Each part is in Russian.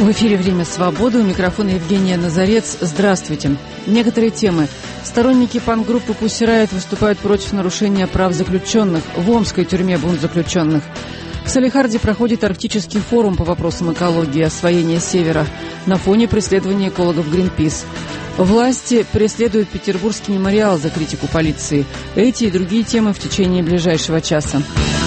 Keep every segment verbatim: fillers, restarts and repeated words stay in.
В эфире «Время свободы». У микрофона Евгения Назарец. Здравствуйте. Некоторые темы. Сторонники панк-группы Pussy Riot выступают против нарушения прав заключенных. В Омской тюрьме бунт заключенных. В Салехарде проходит арктический форум по вопросам экологии и освоения севера на фоне преследования экологов Greenpeace. Власти преследуют Петербургский мемориал за критику полиции. Эти и другие темы в течение ближайшего часа.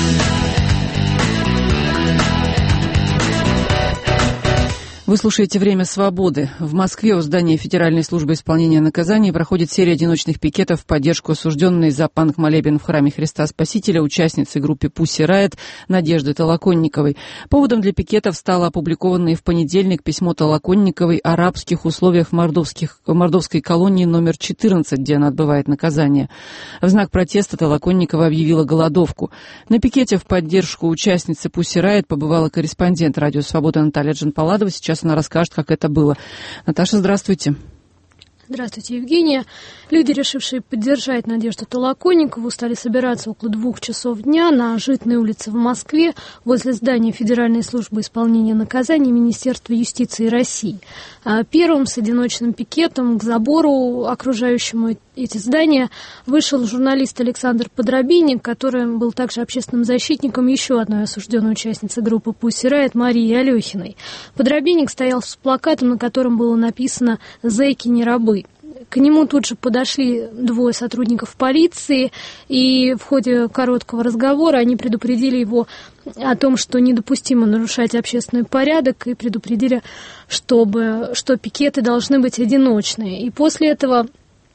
Вы слушаете «Время свободы». В Москве у здания Федеральной службы исполнения наказаний проходит серия одиночных пикетов в поддержку осужденной за панк-молебен в храме Христа Спасителя участницы группы Pussy Riot Надежды Толоконниковой. Поводом для пикетов стало опубликованное в понедельник письмо Толоконниковой о рабских условиях в, мордовских, в мордовской колонии номер четырнадцать, где она отбывает наказание. В знак протеста Толоконникова объявила голодовку. На пикете в поддержку участницы Pussy Riot побывала корреспондент «Радио Свобода» Наталья Джанпаладова. Сейчас она расскажет, как это было. Наташа, здравствуйте. Здравствуйте, Евгения. Люди, решившие поддержать Надежду Толоконникову, стали собираться около двух часов дня на Житной улице в Москве возле здания Федеральной службы исполнения наказаний Министерства юстиции России. Первым с одиночным пикетом к забору, окружающему эти здания, вышел журналист Александр Подробинник, который был также общественным защитником еще одной осужденной участницы группы Pussy Riot Марии Алехиной. Подробинник стоял с плакатом, на котором было написано «Зэки не рабы». К нему тут же подошли двое сотрудников полиции, и в ходе короткого разговора они предупредили его о том, что недопустимо нарушать общественный порядок, и предупредили, чтобы, что пикеты должны быть одиночные. И после этого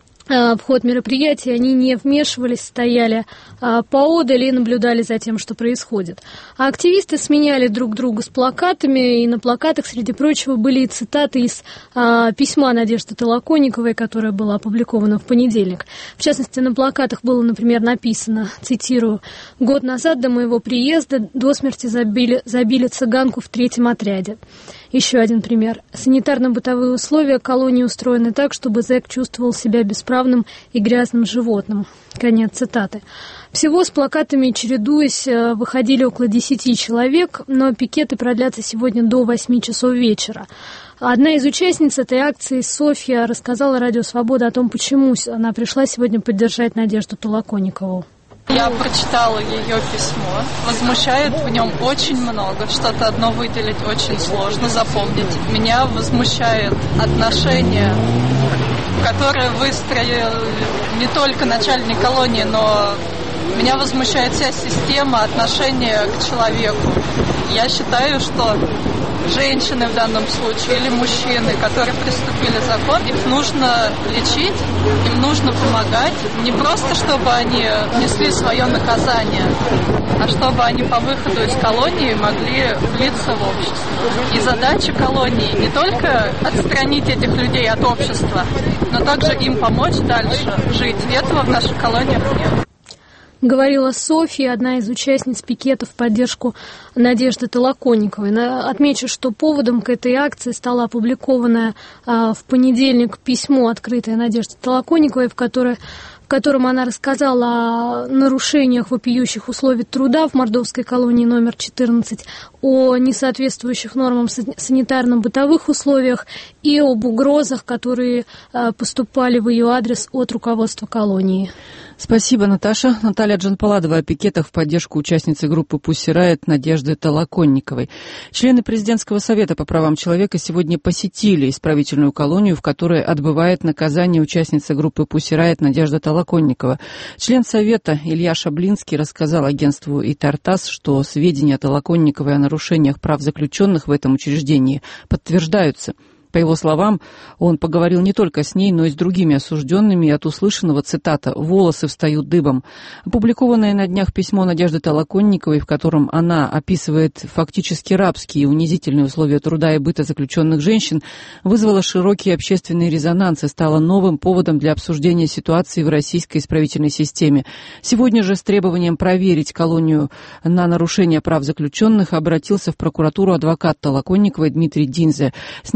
в ход мероприятия они не вмешивались, стояли а, поодаль и наблюдали за тем, что происходит. А активисты сменяли друг друга с плакатами, и на плакатах, среди прочего, были и цитаты из а, письма Надежды Толоконниковой, которое было опубликовано в понедельник. В частности, на плакатах было, например, написано, цитирую, «Год назад до моего приезда до смерти забили, забили цыганку в третьем отряде». Еще один пример. Санитарно-бытовые условия колонии устроены так, чтобы зэк чувствовал себя бесправным и грязным животным. Конец цитаты. Всего с плакатами, чередуясь, выходили около десяти человек, но пикеты продлятся сегодня до восьми часов вечера. Одна из участниц этой акции, Софья, рассказала Радио Свобода о том, почему она пришла сегодня поддержать Надежду Толоконникову. Я прочитала ее письмо. Возмущает в нем очень много. Что-то одно выделить очень сложно, запомнить. Меня возмущает отношение, которое выстроил не только начальник колонии, но меня возмущает вся система отношения к человеку. Я считаю, что женщины в данном случае или мужчины, которые преступили закон, их нужно лечить, им нужно помогать. Не просто, чтобы они несли свое наказание, а чтобы они по выходу из колонии могли влиться в общество. И задача колонии не только отстранить этих людей от общества, но также им помочь дальше жить. И этого в наших колониях нет. Говорила Софья, одна из участниц пикета в поддержку Надежды Толоконниковой. Отмечу, что поводом к этой акции стало опубликованное а, в понедельник письмо, открытое Надежды Толоконниковой, в которой в котором она рассказала о нарушениях вопиющих условий труда в мордовской колонии номер четырнадцать, о несоответствующих нормам санитарно-бытовых условиях и об угрозах, которые поступали в ее адрес от руководства колонии. Спасибо, Наташа. Наталья Джанпаладова о пикетах в поддержку участницы группы Pussy Riot Надежды Толоконниковой. Члены Президентского совета по правам человека сегодня посетили исправительную колонию, в которой отбывает наказание участница группы Pussy Riot Надежда Толоконникова. Член совета Илья Шаблинский рассказал агентству ИТАР-ТАСС, что сведения о Толоконниковой о нарушениях прав заключенных в этом учреждении подтверждаются. По его словам, он поговорил не только с ней, но и с другими осужденными, и от услышанного, цитата, «волосы встают дыбом». Опубликованное на днях письмо Надежды Толоконниковой, в котором она описывает фактически рабские и унизительные условия труда и быта заключенных женщин, вызвало широкий общественный резонанс и стало новым поводом для обсуждения ситуации в российской исправительной системе. Сегодня же с требованием проверить колонию на нарушение прав заключенных обратился в прокуратуру адвокат Толоконниковой Дмитрий Динзе. С ним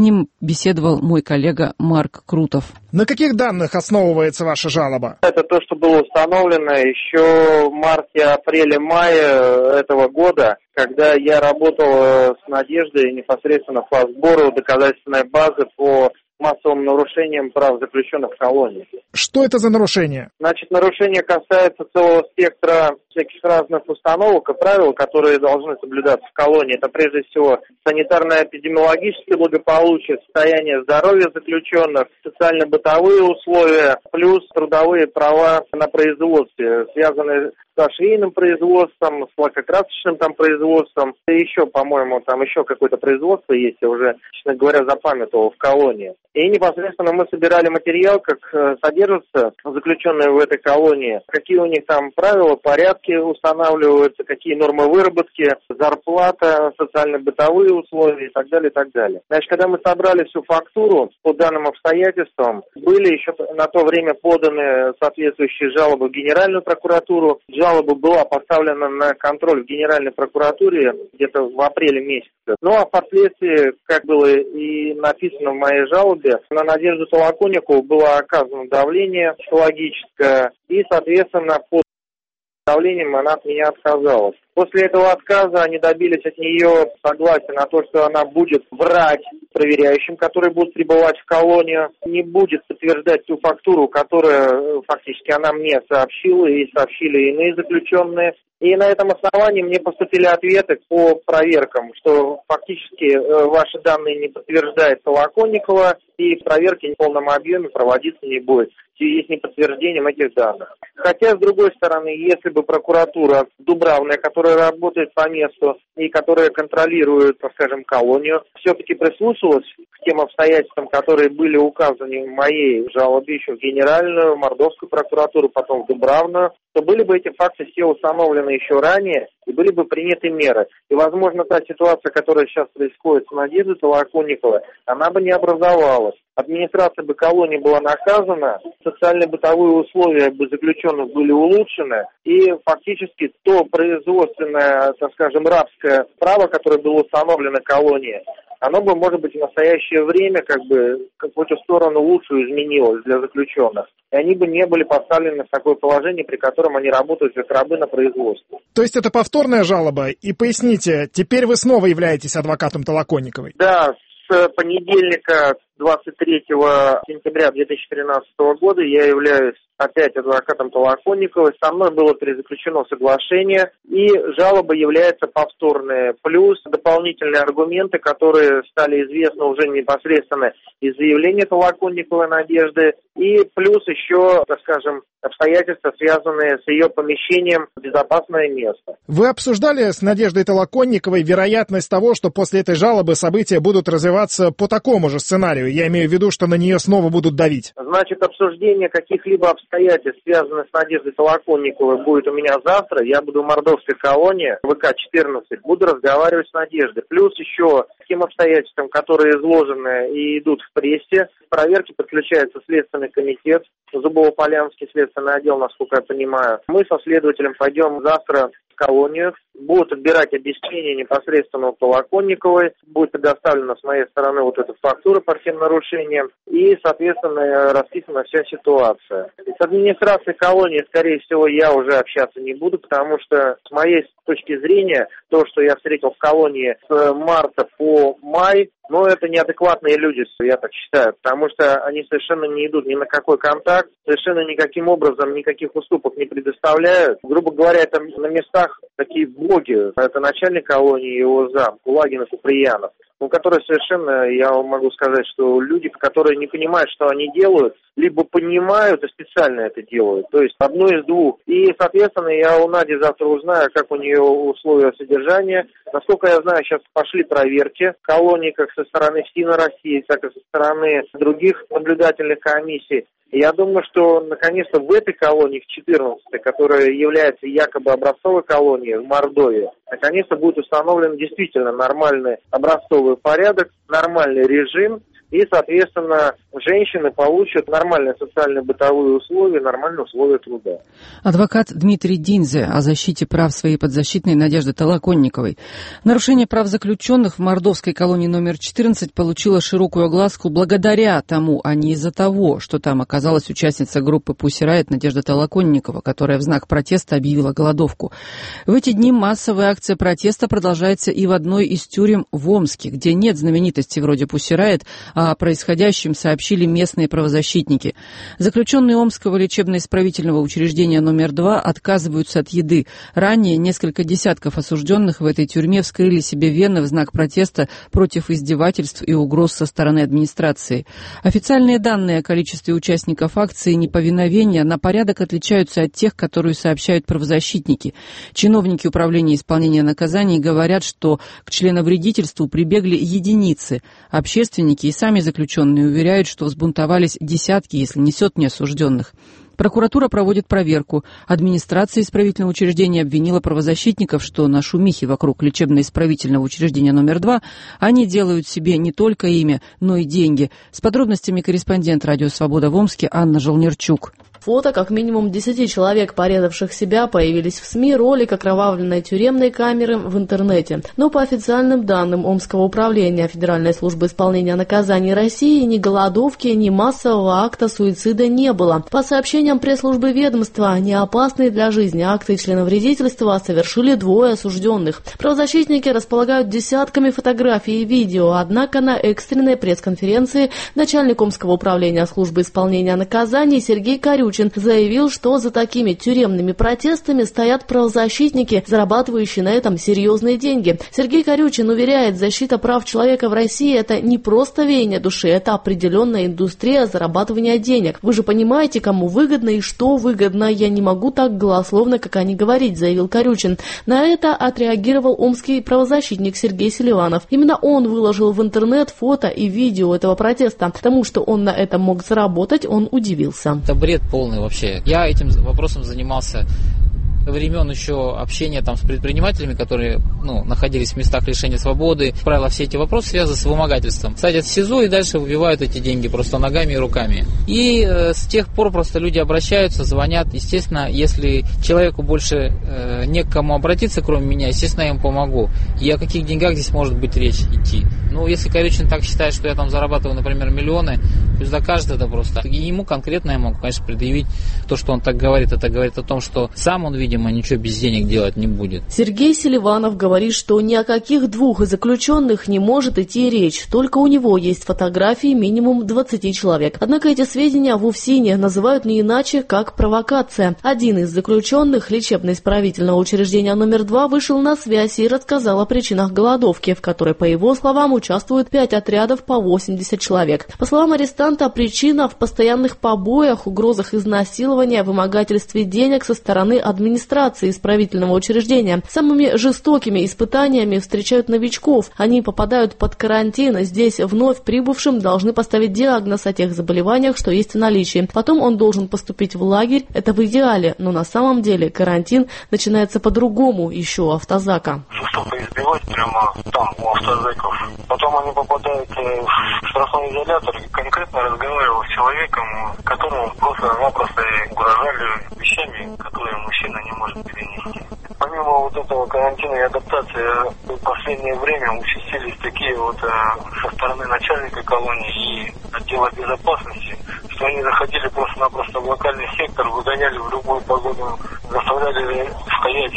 беседовал мой коллега Марк Крутов. На каких данных основывается ваша жалоба? Это то, что было установлено еще в марте, апреле, мае этого года, когда я работал с Надеждой непосредственно по сбору доказательной базы по массовым нарушениям прав заключенных в колонии. Что это за нарушение? Значит, нарушение касается целого спектра всяких разных установок и правил, которые должны соблюдаться в колонии. Это прежде всего санитарно-эпидемиологическое благополучие, состояние здоровья заключенных, социально-бытовые условия, плюс трудовые права на производстве, связанные с швейным производством, с лакокрасочным там производством. И еще, по-моему, там еще какое-то производство есть, я уже, честно говоря, запамятовал в колонии. И непосредственно мы собирали материал, как содержатся заключенные в этой колонии, какие у них там правила, порядки устанавливаются, какие нормы выработки, зарплата, социально-бытовые условия и так далее, и так далее. Значит, когда мы собрали всю фактуру по данным обстоятельствам, были еще на то время поданы соответствующие жалобы в Генеральную прокуратуру. Жалоба была поставлена на контроль в Генеральной прокуратуре где-то в апреле месяце. Ну а впоследствии, как было и написано в моей жалобе, на Надежду Толоконникову было оказано давление психологическое, и, соответственно, под давлением она от меня отказалась. После этого отказа они добились от нее согласия на то, что она будет врать проверяющим, которые будут прибывать в колонию, не будет подтверждать ту фактуру, которую фактически она мне сообщила и сообщили иные заключенные. И на этом основании мне поступили ответы по проверкам, что фактически ваши данные не подтверждает Толоконникова, и проверки в полном объеме проводиться не будет, есть неподтверждением этих данных. Хотя, с другой стороны, если бы прокуратура Дубравная, которая работает по месту и которая контролирует, так скажем, колонию, все-таки прислушалась к тем обстоятельствам, которые были указаны в моей жалобе еще в Генеральную, Мордовскую прокуратуру, потом в Дубравную, то были бы эти факты все установлены еще ранее и были бы приняты меры. И, возможно, та ситуация, которая сейчас происходит с Надеждой Толоконниковой, она бы не образовалась. Администрация бы колонии была наказана, социально-бытовые условия бы заключенных были улучшены, и фактически то производственное, так скажем, рабское право, которое было установлено колонии, оно бы, может быть, в настоящее время как бы в какую-то сторону лучше изменилось для заключенных. И они бы не были поставлены в такое положение, при котором они работают как рабы на производстве. То есть это повторная жалоба? И поясните, теперь вы снова являетесь адвокатом Толоконниковой? Да, с понедельника, двадцать третьего сентября две тысячи тринадцатого года, я являюсь опять адвокатом Толоконниковой. Со мной было перезаключено соглашение, и жалоба является повторной. Плюс дополнительные аргументы, которые стали известны уже непосредственно из заявления Толоконниковой Надежды, и плюс еще, так скажем, обстоятельства, связанные с ее помещением в безопасное место. Вы обсуждали с Надеждой Толоконниковой вероятность того, что после этой жалобы события будут развиваться по такому же сценарию? Я имею в виду, что на нее снова будут давить. Значит, обсуждение каких-либо обстоятельств, связанных с Надеждой Толоконниковой, будет у меня завтра. Я буду в Мордовской колонии, вэ ка четырнадцать, буду разговаривать с Надеждой. Плюс еще к тем обстоятельствам, которые изложены и идут в прессе. К проверке подключается Следственный комитет, Зубово-Полянский следственный отдел, насколько я понимаю. Мы со следователем пойдем завтра в колонию. Будут отбирать объяснения непосредственно у Толоконниковой. Будет предоставлена с моей стороны вот эта фактура по всем нарушениям. И, соответственно, расписана вся ситуация. И с администрацией колонии, скорее всего, я уже общаться не буду, потому что с моей точки зрения, то, что я встретил в колонии с марта по май, но это неадекватные люди, я так считаю, потому что они совершенно не идут ни на какой контакт, совершенно никаким образом никаких уступок не предоставляют. Грубо говоря, это на местах такие боги, это начальник колонии и его зам, Кулагин и Куприянов, ну, которые совершенно, я могу сказать, что люди, которые не понимают, что они делают, либо понимают и специально это делают, то есть одно из двух. И, соответственно, я у Нади завтра узнаю, как у нее условия содержания. Насколько я знаю, сейчас пошли проверки колонии как со стороны ФСИНа России, так и со стороны других наблюдательных комиссий. И я думаю, что наконец-то в этой колонии, в четырнадцатой, которая является якобы образцовой колонией в Мордовии, наконец-то будет установлен действительно нормальный образцовый порядок, нормальный режим. и, соответственно, женщины получат нормальные социально-бытовые условия, нормальные условия труда. Адвокат Дмитрий Динзе о защите прав своей подзащитной Надежды Толоконниковой. Нарушение прав заключенных в мордовской колонии номер четырнадцать получило широкую огласку благодаря тому, а не из-за того, что там оказалась участница группы Pussy Riot Надежда Толоконникова, которая в знак протеста объявила голодовку. В эти дни массовая акция протеста продолжается и в одной из тюрем в Омске, где нет знаменитостей вроде Pussy Riot, а о происходящем сообщили местные правозащитники. Заключенные Омского лечебно-исправительного учреждения номер два отказываются от еды. Ранее несколько десятков осужденных в этой тюрьме вскрыли себе вены в знак протеста против издевательств и угроз со стороны администрации. Официальные данные о количестве участников акции неповиновения на порядок отличаются от тех, которые сообщают правозащитники. Чиновники Управления исполнения наказаний говорят, что к членовредительству прибегли единицы. Общественники и сами заключенные уверяют, что взбунтовались десятки, если не сотни осужденных. Прокуратура проводит проверку. Администрация исправительного учреждения обвинила правозащитников, что на шумихе вокруг лечебно-исправительного учреждения номер два они делают себе не только имя, но и деньги. С подробностями корреспондент «Радио Свобода» в Омске Анна Желнерчук. Фото как минимум десяти человек, порезавших себя, появились в СМИ, ролик окровавленной тюремной камеры в интернете. Но по официальным данным Омского управления Федеральной службы исполнения наказаний России ни голодовки, ни массового акта суицида не было. По сообщениям пресс-службы ведомства, неопасные для жизни акты членовредительства совершили двое осужденных. Правозащитники располагают десятками фотографий и видео, однако на экстренной пресс-конференции начальник Омского управления службы исполнения наказаний Сергей Корючин заявил, что за такими тюремными протестами стоят правозащитники, зарабатывающие на этом серьезные деньги. Сергей Корючин уверяет, защита прав человека в России – это не просто веяние души, это определенная индустрия зарабатывания денег. Вы же понимаете, кому выгодно и что выгодно. Я не могу так голословно, как они говорить, заявил Корючин. На это отреагировал омский правозащитник Сергей Селиванов. Именно он выложил в интернет фото и видео этого протеста. Тому, что он на этом мог заработать, он удивился. Это бред полный вообще. Я этим вопросом занимался времен еще общения там с предпринимателями, которые ну, находились в местах лишения свободы. Как правило, все эти вопросы связаны с вымогательством. Садят в СИЗО и дальше выбивают эти деньги просто ногами и руками. И э, с тех пор просто люди обращаются, звонят. Естественно, если человеку больше э, не к кому обратиться, кроме меня, естественно, я им помогу. И о каких деньгах здесь может быть речь идти? Ну, если Корючин так считает, что я там зарабатываю, например, миллионы, пусть докажет это просто. И ему конкретно я могу, конечно, предъявить то, что он так говорит. Это говорит о том, что сам он, видимо, ничего без денег делать не будет. Сергей Селиванов говорит, что ни о каких двух заключенных не может идти речь. Только у него есть фотографии минимум двадцати человек. Однако эти сведения в УФСИНе называют не иначе, как провокация. Один из заключенных лечебно-исправительного учреждения номер два вышел на связь и рассказал о причинах голодовки, в которой, по его словам, участвуют пять отрядов по восемьдесят человек. По словам арестанта, причина в постоянных побоях, угрозах изнасилования, вымогательстве денег со стороны администрации исправительного учреждения. Самыми жестокими испытаниями встречают новичков. Они попадают под карантин. Здесь вновь прибывшим должны поставить диагноз о тех заболеваниях, что есть в наличии. Потом он должен поступить в лагерь. Это в идеале, но на самом деле карантин начинается по-другому, еще у автозака. Жестоко избивать прямо там, у автозаков. Потом они попадают в штрафной изолятор и конкретно разговаривал с человеком, которому просто-напросто угрожали вещами, которые мужчина не может перенести. Помимо вот этого карантина и адаптации, в последнее время участились такие вот э, со стороны начальника колонии и отдела безопасности, что они заходили просто-напросто в локальный сектор, выгоняли в любую погоду, заставляли стоять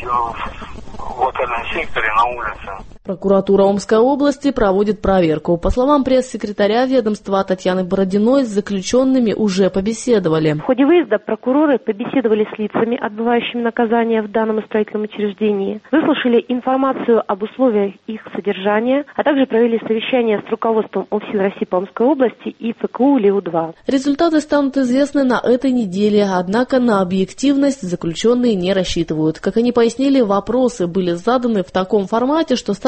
в локальном секторе на улице. Прокуратура Омской области проводит проверку. По словам пресс-секретаря ведомства Татьяны Бородиной, с заключенными уже побеседовали. В ходе выезда прокуроры побеседовали с лицами, отбывающими наказание в данном исправительном учреждении, выслушали информацию об условиях их содержания, а также провели совещание с руководством ОФСИН России по Омской области и ФКУ ЛИУ-два. Результаты станут известны на этой неделе, однако на объективность заключенные не рассчитывают. Как они пояснили, вопросы были заданы в таком формате, что стало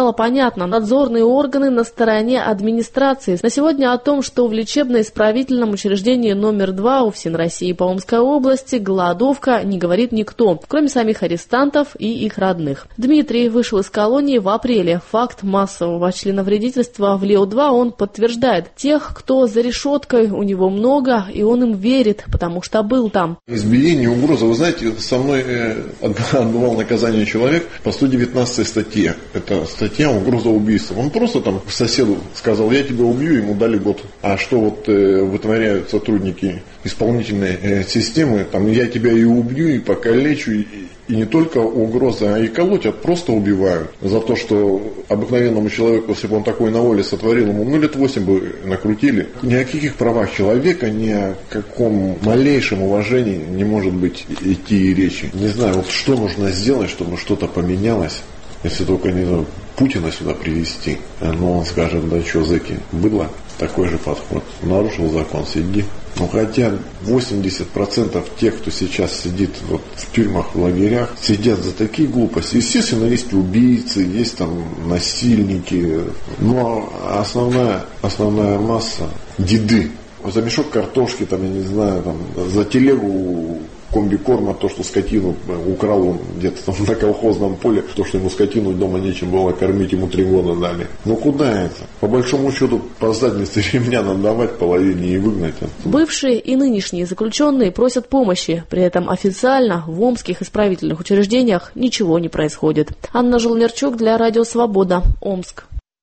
стало понятно, надзорные органы на стороне администрации. На сегодня о том, что в лечебно-исправительном учреждении номер два УФСИН России по Омской области голодовка, не говорит никто, кроме самих арестантов и их родных. Дмитрий вышел из колонии в апреле. Факт массового членовредительства в Лео-два он подтверждает. Тех, кто за решеткой, у него много, и он им верит, потому что был там. Избиение, угроза. Вы знаете, со мной отбывал наказание человек по сто девятнадцатой статье. Это статья угроза убийства. Он просто там соседу сказал: я тебя убью, ему дали год. А что вот э, вытворяют сотрудники исполнительной э, системы, там я тебя и убью, и покалечу, и, и не только угроза, а и колотят, просто убивают. За то, что обыкновенному человеку, если бы он такой на воле сотворил, ему ну лет восемь бы накрутили. Ни о каких правах человека, ни о каком малейшем уважении не может быть идти и речи. Не знаю, вот что нужно сделать, чтобы что-то поменялось, если только, не знаю, Путина сюда привести. Но он скажет: да что, зэки, быдло, такой же подход. Нарушил закон, сиди. Ну хотя восемьдесят процентов тех, кто сейчас сидит вот в тюрьмах, в лагерях, сидят за такие глупости. Естественно, есть убийцы, есть там насильники, но основная, основная масса деды. За мешок картошки, там, я не знаю, там, за телегу комбикорма, то, что скотину украл он где-то там на колхозном поле, то, что ему скотину дома нечем было кормить, ему три года дали. Ну куда это? По большому счету, по заднице ремня надо давать половине и выгнать. Бывшие и нынешние заключенные просят помощи. При этом официально в омских исправительных учреждениях ничего не происходит. Анна Желнерчук для Радио Свобода, Омск.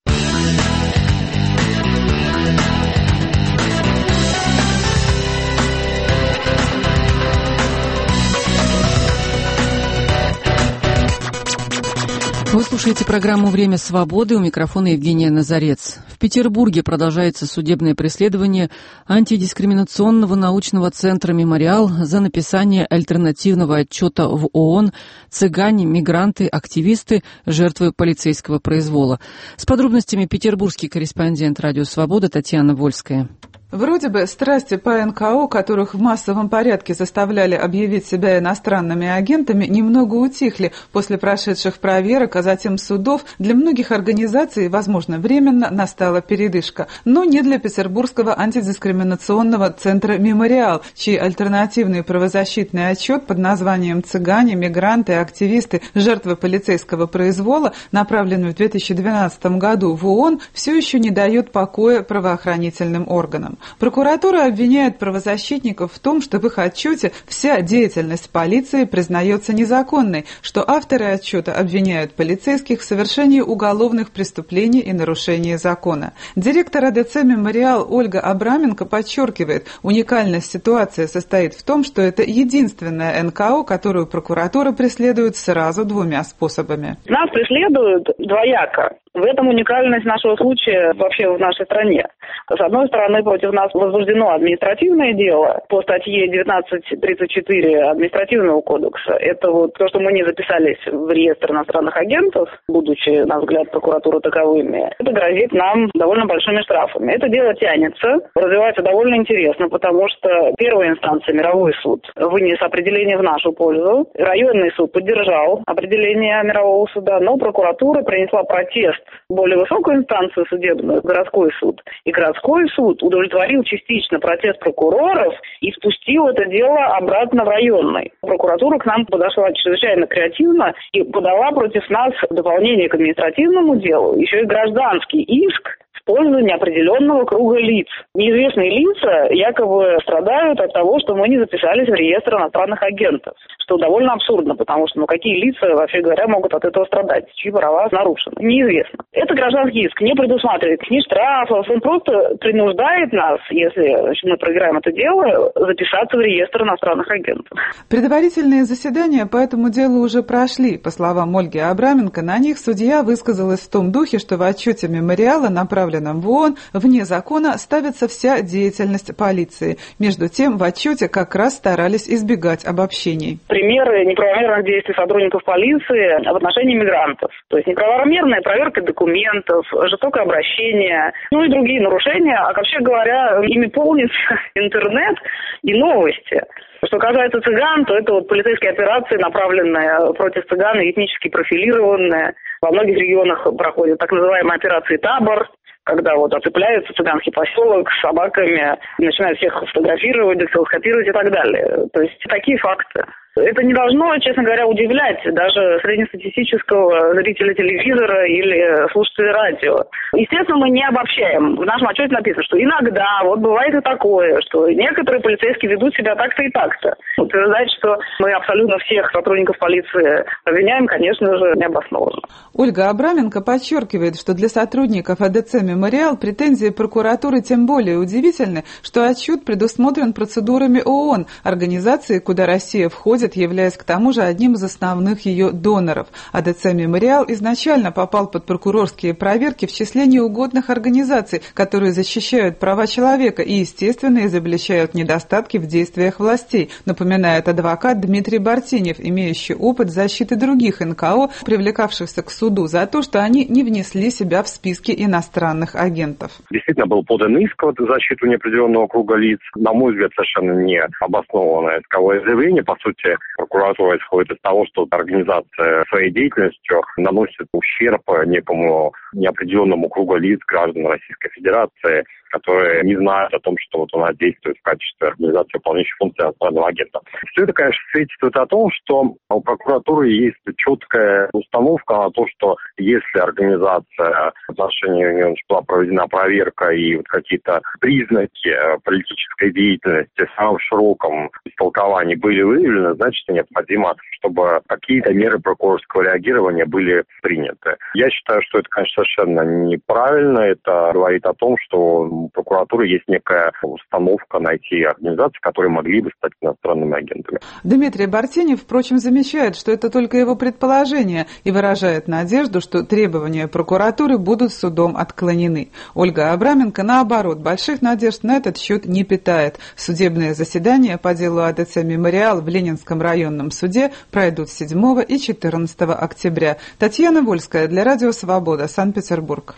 Вы слушаете программу «Время свободы». У микрофона Евгения Назарец. В Петербурге продолжается судебное преследование антидискриминационного научного центра «Мемориал» за написание альтернативного отчета в ООН «Цыгане, мигранты, активисты, жертвы полицейского произвола». С подробностями петербургский корреспондент «Радио Свобода» Татьяна Вольская. Вроде бы страсти по эн ка о, которых в массовом порядке заставляли объявить себя иностранными агентами, немного утихли после прошедших проверок, а затем судов. Для многих организаций, возможно, временно настала передышка. Но не для Петербургского антидискриминационного центра «Мемориал», чей альтернативный правозащитный отчет под названием «Цыгане, мигранты, активисты, жертвы полицейского произвола», направленный в две тысячи двенадцатом году в ООН, все еще не дает покоя правоохранительным органам. Прокуратура обвиняет правозащитников в том, что в их отчете вся деятельность полиции признается незаконной, что авторы отчета обвиняют полицейских в совершении уголовных преступлений и нарушении закона. Директор а дэ цэ «Мемориал» Ольга Абраменко подчеркивает, уникальность ситуации состоит в том, что это единственная эн ка о, которую прокуратура преследует сразу двумя способами. Нас преследуют двояко. В этом уникальность нашего случая вообще в нашей стране. С одной стороны, против нас возбуждено административное дело по статье девятнадцать тридцать четыре Административного кодекса. Это вот то, что мы не записались в реестр иностранных агентов, будучи, на взгляд прокуратуры, таковыми. Это грозит нам довольно большими штрафами. Это дело тянется, развивается довольно интересно, потому что первая инстанция, мировой суд, вынес определение в нашу пользу. Районный суд поддержал определение мирового суда, но прокуратура принесла протест в более высокую инстанцию судебную, городской суд. И городской суд удовлетворил частично протест прокуроров и спустил это дело обратно в районный. Прокуратура к нам подошла чрезвычайно креативно и подала против нас в дополнение к административному делу еще и гражданский иск в пользу неопределенного круга лиц. Неизвестные лица якобы страдают от того, что мы не записались в реестр иностранных агентов, что довольно абсурдно, потому что ну какие лица, вообще говоря, могут от этого страдать, чьи права нарушены, неизвестно. Это гражданский иск не предусматривает ни штрафов, он просто принуждает нас, если мы проиграем это дело, записаться в реестр иностранных агентов. Предварительные заседания по этому делу уже прошли. По словам Ольги Абраменко, на них судья высказалась в том духе, что в отчете «Мемориала», направленном в ООН, вне закона ставится вся деятельность полиции. Между тем, в отчете как раз старались избегать обобщений. Примеры неправомерных действий сотрудников полиции в отношении мигрантов. То есть неправомерная проверка документов, жестокое обращение, ну и другие нарушения. А вообще говоря, ими полнится интернет и новости. Что касается цыган, то это вот полицейские операции, направленные против цыган, этнически профилированные. Во многих регионах проходят так называемые операции «Табор», когда вот оцепляются цыганский поселок с собаками, начинают всех фотографировать, дактилоскопировать и так далее. То есть такие факты. Это не должно, честно говоря, удивлять даже среднестатистического зрителя телевизора или слушателя радио. Естественно, мы не обобщаем. В нашем отчете написано, что иногда, вот бывает и такое, что некоторые полицейские ведут себя так-то и так-то. Утверждать, что мы абсолютно всех сотрудников полиции обвиняем, конечно же, необоснованно. Ольга Абраменко подчеркивает, что для сотрудников АДЦ «Мемориал» претензии прокуратуры тем более удивительны, что отчет предусмотрен процедурами ООН, организации, куда Россия входит, являясь к тому же одним из основных ее доноров. АДЦ «Мемориал» изначально попал под прокурорские проверки в числе неугодных организаций, которые защищают права человека и, естественно, изобличают недостатки в действиях властей, напоминает адвокат Дмитрий Бартенев, имеющий опыт защиты других эн ка о, привлекавшихся к суду за то, что они не внесли себя в списки иностранных агентов. Действительно был подан иск в защиту неопределенного круга лиц. На мой взгляд, совершенно не обоснованное исковое заявление. По сути, прокуратура исходит из того, что организация своей деятельностью наносит ущерб некому неопределенному кругу лиц, граждан Российской Федерации, которые не знают о том, что вот она действует в качестве организации, выполняющей функции иностранного агента. Все это, конечно, свидетельствует о том, что у прокуратуры есть четкая установка на то, что если организация, в отношении нее была проведена проверка и вот какие-то признаки политической деятельности в самом широком истолковании были выявлены, значит, необходимо, чтобы какие-то меры прокурорского реагирования были приняты. Я считаю, что это, конечно, совершенно неправильно. Это говорит о том, что у прокуратуры есть некая установка найти организации, которые могли бы стать иностранными агентами. Дмитрий Бартенев, впрочем, замечает, что это только его предположение и выражает надежду, что требования прокуратуры будут судом отклонены. Ольга Абраменко, наоборот, больших надежд на этот счет не питает. Судебные заседания по делу АДЦ «Мемориал» в Ленинском районном суде пройдут седьмого и четырнадцатого октября. Татьяна Вольская для Радио Свобода, Санкт-Петербург.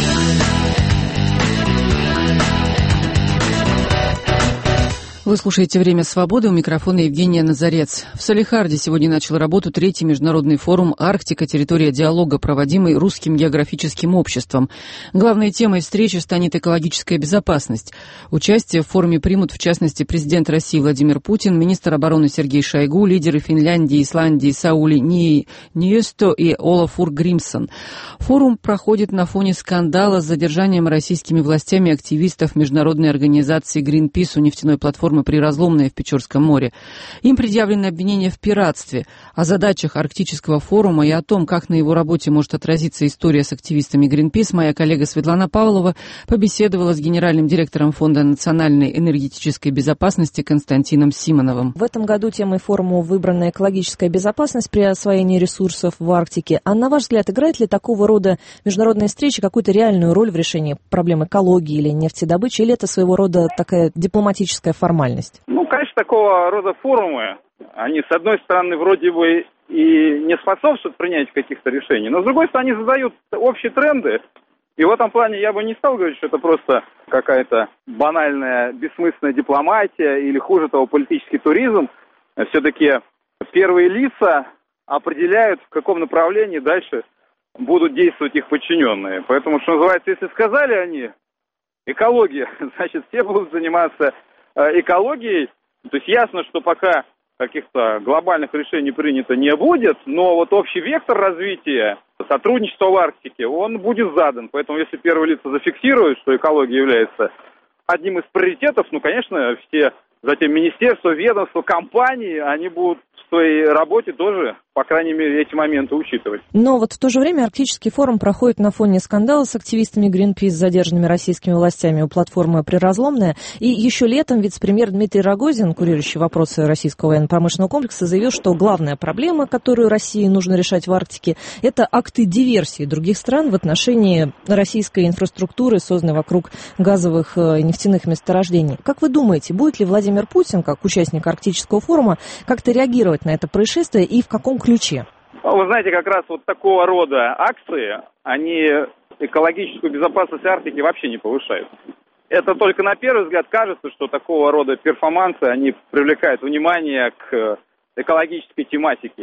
Вы слушаете «Время свободы», у микрофона Евгения Назарец. В Салехарде сегодня начал работу третий международный форум «Арктика. Территория диалога», проводимый Русским географическим обществом. Главной темой встречи станет экологическая безопасность. Участие в форуме примут, в частности, президент России Владимир Путин, министр обороны Сергей Шойгу, лидеры Финляндии, Исландии Саули Ниинисто и Олафур Гримсон. Форум проходит на фоне скандала с задержанием российскими властями активистов международной организации Greenpeace у нефтяной платформы «Приразломная» в Печорском море. Им предъявлены обвинения в пиратстве. О задачах Арктического форума и о том, как на его работе может отразиться история с активистами Greenpeace, моя коллега Светлана Павлова побеседовала с генеральным директором Фонда национальной энергетической безопасности Константином Симоновым. В этом году темой форума выбрана экологическая безопасность при освоении ресурсов в Арктике. А на ваш взгляд, играет ли такого рода международные встречи какую-то реальную роль в решении проблем экологии или нефтедобычи, или это своего рода такая дипломатическая формальность? Ну, конечно, такого рода форумы, они, с одной стороны, вроде бы и не способствуют принятию каких-то решений, но, с другой стороны, они задают общие тренды. И в этом плане я бы не стал говорить, что это просто какая-то банальная, бессмысленная дипломатия или, хуже того, политический туризм. Все-таки первые лица определяют, в каком направлении дальше будут действовать их подчиненные. Поэтому, что называется, если сказали они экология, значит, все будут заниматься экологией. То есть ясно, что пока каких-то глобальных решений принято не будет, но вот общий вектор развития сотрудничества в Арктике, он будет задан. Поэтому если первые лица зафиксируют, что экология является одним из приоритетов, ну, конечно, все затем министерства, ведомства, компании, они будут в своей работе тоже, по крайней мере, эти моменты учитывать. Но вот в то же время Арктический форум проходит на фоне скандала с активистами Greenpeace, задержанными российскими властями у платформы «Приразломная». И еще летом вице-премьер Дмитрий Рогозин, курирующий вопросы российского военно-промышленного комплекса, заявил, что главная проблема, которую России нужно решать в Арктике, это акты диверсии других стран в отношении российской инфраструктуры, созданной вокруг газовых и нефтяных месторождений. Как вы думаете, будет ли Владимир Путин, как участник Арктического форума, как-то реагировать на это происшествие и в каком ключе? Вы знаете, как раз вот такого рода акции, они экологическую безопасность Арктики вообще не повышают. Это только на первый взгляд кажется, что такого рода перформансы, они привлекают внимание к экологической тематике.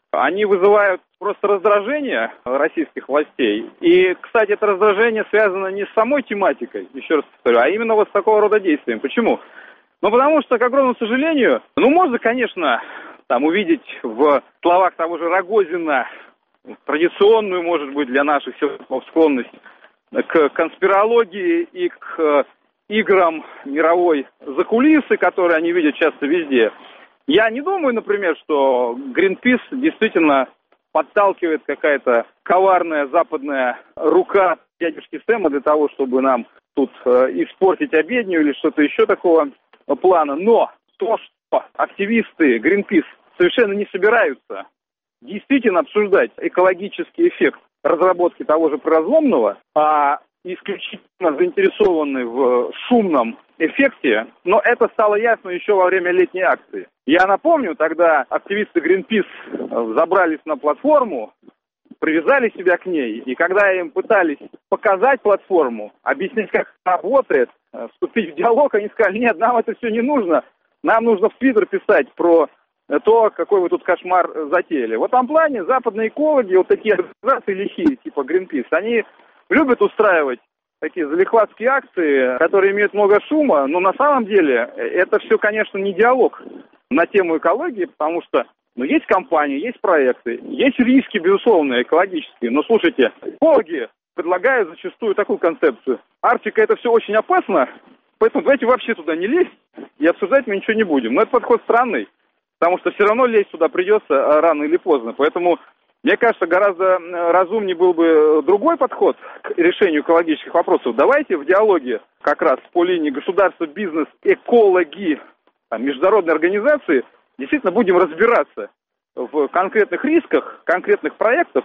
они вызывают просто раздражение российских властей. И, кстати, это раздражение связано не с самой тематикой, еще раз повторю, а именно вот с такого рода действием. Почему? Ну, потому что, к огромному сожалению, ну, можно, конечно, там увидеть в словах того же Рогозина традиционную, может быть, для наших силовиков склонность к конспирологии и к играм мировой закулисы, которые они видят часто везде. Я не думаю, например, что Greenpeace действительно подталкивает какая-то коварная западная рука дядюшки Сэма для того, чтобы нам тут э, испортить обедню или что-то еще такого плана. Но то, что активисты Greenpeace совершенно не собираются действительно обсуждать экологический эффект разработки того же проразломного, а исключительно заинтересованы в шумном эффекте, но это стало ясно еще во время летней акции. Я напомню, тогда активисты Greenpeace забрались на платформу, привязали себя к ней, и когда им пытались показать платформу, объяснить, как это работает, вступить в диалог, они сказали: нет, нам это все не нужно, нам нужно в Твиттер писать про то, какой вы тут кошмар затеяли. В этом плане западные экологи, вот такие организации лихие, типа Greenpeace, они любят устраивать такие залихватские акции, которые имеют много шума, но на самом деле это все, конечно, не диалог на тему экологии, потому что ну, есть компании, есть проекты, есть риски, безусловно, экологические. Но слушайте, экологи предлагают зачастую такую концепцию. Арктика — это все очень опасно, поэтому давайте вообще туда не лезть и обсуждать мы ничего не будем. Но это подход странный, потому что все равно лезть туда придется рано или поздно. Поэтому, мне кажется, гораздо разумнее был бы другой подход к решению экологических вопросов. Давайте в диалоге как раз по линии государства, бизнес, экологи, там, международной организации действительно будем разбираться в конкретных рисках, конкретных проектов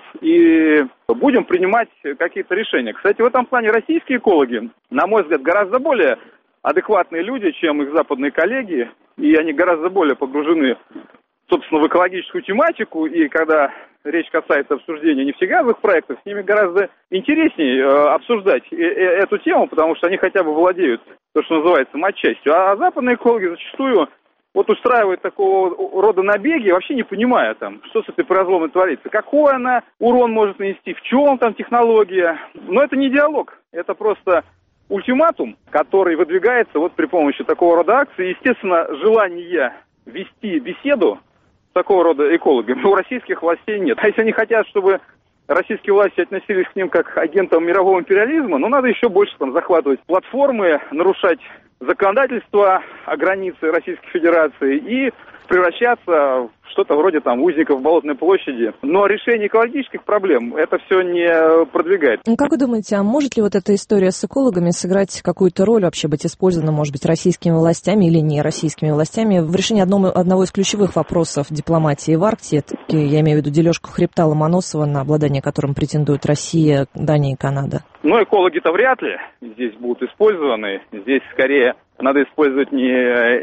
и будем принимать какие-то решения. Кстати, в этом плане российские экологи, на мой взгляд, гораздо более адекватные люди, чем их западные коллеги, и они гораздо более погружены, собственно, в экологическую тематику, и когда речь касается обсуждения нефтегазовых проектов, с ними гораздо интереснее э, обсуждать э, э, эту тему, потому что они хотя бы владеют, то, что называется, матчастью. А западные экологи зачастую вот устраивают такого рода набеги, вообще не понимая, там, что с этой проразломой творится, какой она урон может нанести, в чем там технология. Но это не диалог, это просто ультиматум, который выдвигается вот при помощи такого рода акций. Естественно, желание вести беседу такого рода экологами у российских властей нет. А если они хотят, чтобы российские власти относились к ним как к агентам мирового империализма, ну, надо еще больше там захватывать платформы, нарушать законодательство о границе Российской Федерации и превращаться в что-то вроде там узников Болотной площади. Но решение экологических проблем это все не продвигает. Ну, как вы думаете, а может ли вот эта история с экологами сыграть какую-то роль, вообще быть использована, может быть, российскими властями или не российскими властями в решении одного, одного из ключевых вопросов дипломатии в Арктике, я имею в виду дележку хребта Ломоносова, на обладание которым претендуют Россия, Дания и Канада? Ну, экологи-то вряд ли здесь будут использованы. Здесь скорее надо использовать не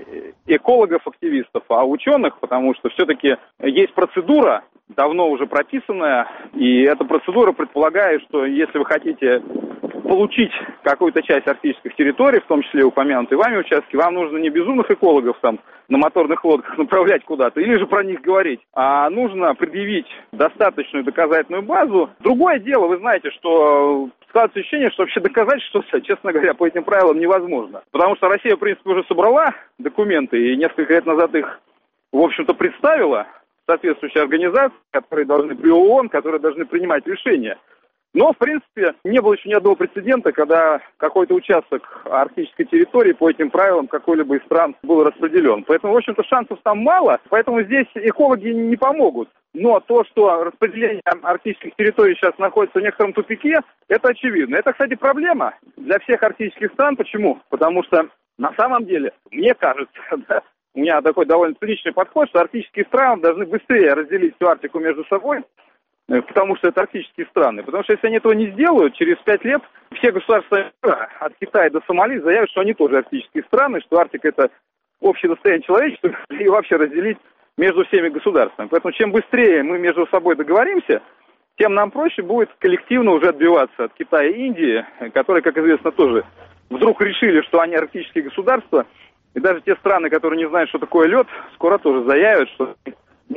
экологов-активистов, а ученых, потому что все-таки есть процедура, давно уже прописанная, и эта процедура предполагает, что если вы хотите получить какую-то часть арктических территорий, в том числе упомянутые вами участки, вам нужно не безумных экологов там на моторных лодках направлять куда-то, или же про них говорить, а нужно предъявить достаточную доказательную базу. Другое дело, вы знаете, что складывается ощущение, что вообще доказать что-то, честно говоря, по этим правилам невозможно. Потому что Россия, в принципе, уже собрала документы и несколько лет назад их, в общем-то, представила соответствующие организации, которые должны при ООН, которые должны принимать решения. Но, в принципе, не было еще ни одного прецедента, когда какой-то участок арктической территории по этим правилам какой-либо из стран был распределен. Поэтому, в общем-то, шансов там мало, поэтому здесь экологи не помогут. Но то, что распределение арктических территорий сейчас находится в некотором тупике, это очевидно. Это, кстати, проблема для всех арктических стран. Почему? Потому что, на самом деле, мне кажется, да, у меня такой довольно циничный подход, что арктические страны должны быстрее разделить всю Арктику между собой, потому что это арктические страны. Потому что если они этого не сделают, через пять лет все государства от Китая до Сомали заявят, что они тоже арктические страны, что Арктика — это общее достояние человечества, и вообще разделить между всеми государствами. Поэтому чем быстрее мы между собой договоримся, тем нам проще будет коллективно уже отбиваться от Китая и Индии, которые, как известно, тоже вдруг решили, что они арктические государства. И даже те страны, которые не знают, что такое лед, скоро тоже заявят, что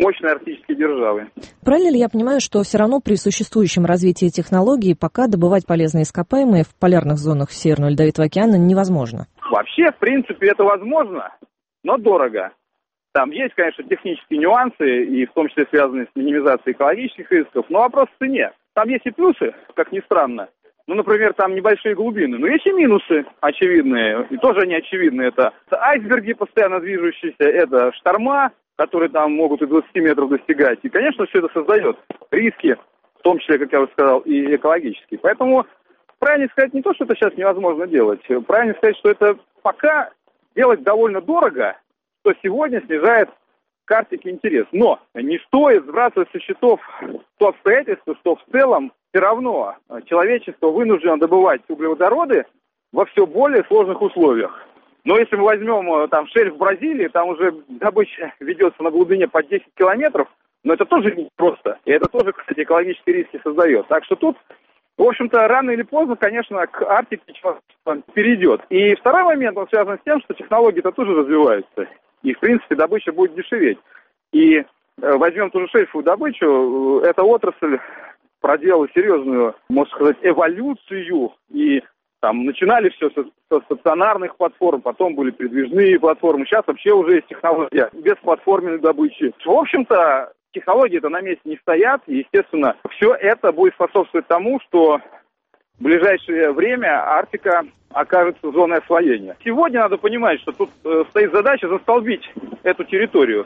мощные арктические державы. Правильно ли я понимаю, что все равно при существующем развитии технологий пока добывать полезные ископаемые в полярных зонах Северного Ледовитого океана невозможно? Вообще, в принципе, это возможно, но дорого. Там есть, конечно, технические нюансы, и в том числе связанные с минимизацией экологических рисков, но вопрос в цене. Там есть и плюсы, как ни странно. Ну, например, там небольшие глубины. Но есть и минусы очевидные, и тоже они очевидны. Это айсберги, постоянно движущиеся, это шторма, которые там могут и двадцать метров достигать. И, конечно, все это создает риски, в том числе, как я уже сказал, и экологические. Поэтому правильно сказать не то, что это сейчас невозможно делать. Правильно сказать, что это пока делать довольно дорого, что сегодня снижает к Арктике интерес. Но не стоит сбрасывать со счетов то обстоятельство, что в целом все равно человечество вынуждено добывать углеводороды во все более сложных условиях. Но если мы возьмем там шельф Бразилии, там уже добыча ведется на глубине под десять километров, но это тоже не просто. И это тоже, кстати, экологические риски создает. Так что тут, в общем-то, рано или поздно, конечно, к Арктике человечество перейдет. И второй момент, он связан с тем, что технологии-то тоже развиваются. И, в принципе, добыча будет дешеветь. И э, возьмем ту же шельфовую добычу, э, эта отрасль проделала серьезную, можно сказать, эволюцию. И там начинали все со, со стационарных платформ, потом были передвижные платформы. Сейчас вообще уже есть технология бесплатформенной добычи. В общем-то, технологии-то на месте не стоят. И, естественно, все это будет способствовать тому, что в ближайшее время Арктика окажется зоной освоения. Сегодня надо понимать, что тут э, стоит задача застолбить эту территорию.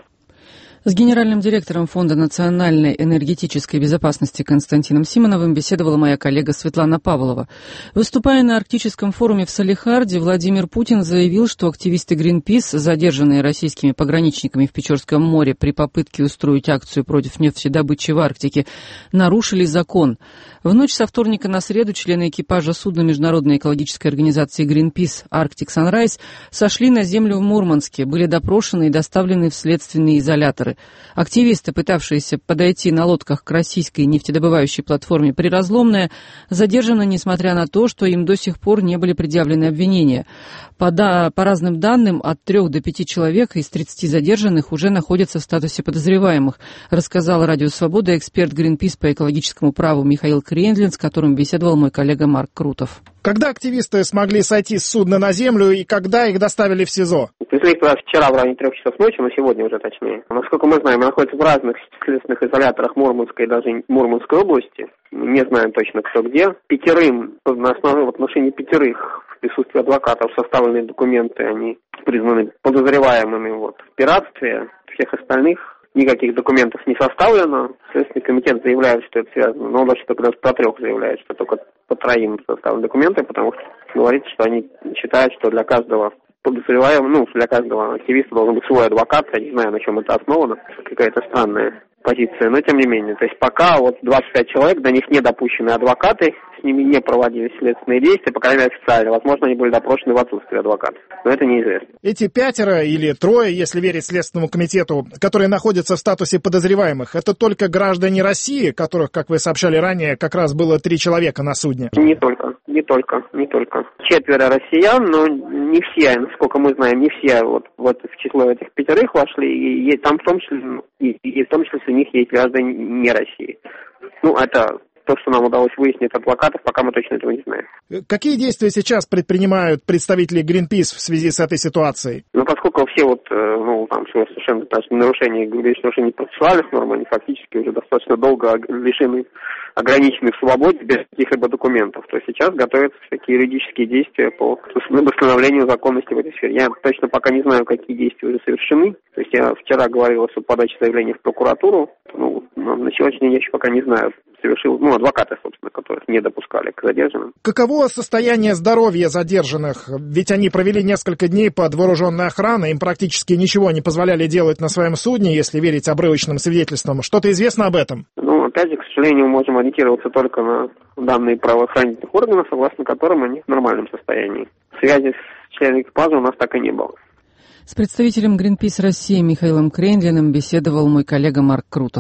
С генеральным директором Фонда национальной энергетической безопасности Константином Симоновым беседовала моя коллега Светлана Павлова. Выступая на Арктическом форуме в Салехарде, Владимир Путин заявил, что активисты Greenpeace, задержанные российскими пограничниками в Печорском море при попытке устроить акцию против нефтедобычи в Арктике, нарушили закон. В ночь со вторника на среду члены экипажа судна Международной экологической организации Greenpeace Arctic Sunrise сошли на землю в Мурманске, были допрошены и доставлены в следственные изоляторы. Активисты, пытавшиеся подойти на лодках к российской нефтедобывающей платформе «Приразломная», задержаны, несмотря на то, что им до сих пор не были предъявлены обвинения. По, да, по разным данным, от трех до пяти человек из тридцати задержанных уже находятся в статусе подозреваемых, рассказал Радио Свобода эксперт Greenpeace по экологическому праву Михаил Крендлин, с которым беседовал мой коллега Марк Крутов. Когда активисты смогли сойти с судна на землю и когда их доставили в СИЗО? Пришли туда вчера в районе трех часов ночи, но сегодня уже точнее. Насколько мы знаем, находятся в разных следственных изоляторах Мурманской и даже Мурманской области. Не знаем точно, кто где. Пятерым, на основе, в отношении пятерых в присутствии адвокатов составленные документы, они признаны подозреваемыми вот, в пиратстве. Всех остальных никаких документов не составлено. Следственный комитет заявляет, что это связано, но он даже только по трех заявляет, что только по троим составлены документы, потому что говорится, что они считают, что для каждого подозреваемого, ну, для каждого активиста должен быть свой адвокат. Я не знаю, на чем это основано. Какая-то странная позиция, но тем не менее. То есть пока вот двадцать пять человек, до них не допущены адвокаты, с ними не проводились следственные действия, по крайней мере официально. Возможно, они были допрошены в отсутствии адвоката, но это неизвестно. Эти пятеро или трое, если верить Следственному комитету, которые находятся в статусе подозреваемых, это только граждане России, которых, как вы сообщали ранее, как раз было три человека на судне? Не только, не только, не только. Четверо россиян, но не все, насколько мы знаем, не все вот, вот в число этих пятерых вошли, и, и там в том числе, и, и в том числе у них есть граждане не России. Ну, это то, что нам удалось выяснить от адвокатов, пока мы точно этого не знаем. Какие действия сейчас предпринимают представители Greenpeace в связи с этой ситуацией? Ну, поскольку все вот, ну, там, совершенно даже нарушения, нарушения процессуальных норм, они фактически уже достаточно долго лишены, ограничены в свободе без каких-либо документов, то сейчас готовятся всякие юридические действия по восстановлению законности в этой сфере. Я точно пока не знаю, какие действия уже совершены. То есть я вчера говорил о подаче заявления в прокуратуру, ну, на сегодняшний день я еще пока не знаю, совершил, ну, адвокаты, собственно, которых не допускали к задержанным. Каково состояние здоровья задержанных? Ведь они провели несколько дней под вооруженной охраной, им практически ничего не позволяли делать на своем судне, если верить обрывочным свидетельствам. Что-то известно об этом? Ну, опять же, к сожалению, мы можем ориентироваться только на данные правоохранительных органов, согласно которым они в нормальном состоянии. Связи с членами экипажа у нас так и не было. С представителем Greenpeace России Михаилом Крендлиным беседовал мой коллега Марк Крутов.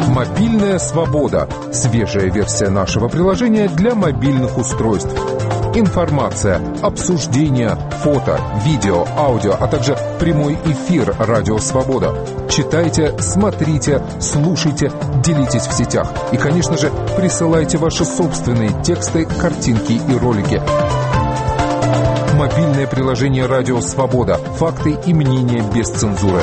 Мобильная свобода. Свежая версия нашего приложения для мобильных устройств. Информация, обсуждения, фото, видео, аудио, а также прямой эфир «Радио Свобода». Читайте, смотрите, слушайте, делитесь в сетях. И, конечно же, присылайте ваши собственные тексты, картинки и ролики. Мобильное приложение «Радио Свобода». Факты и мнения без цензуры.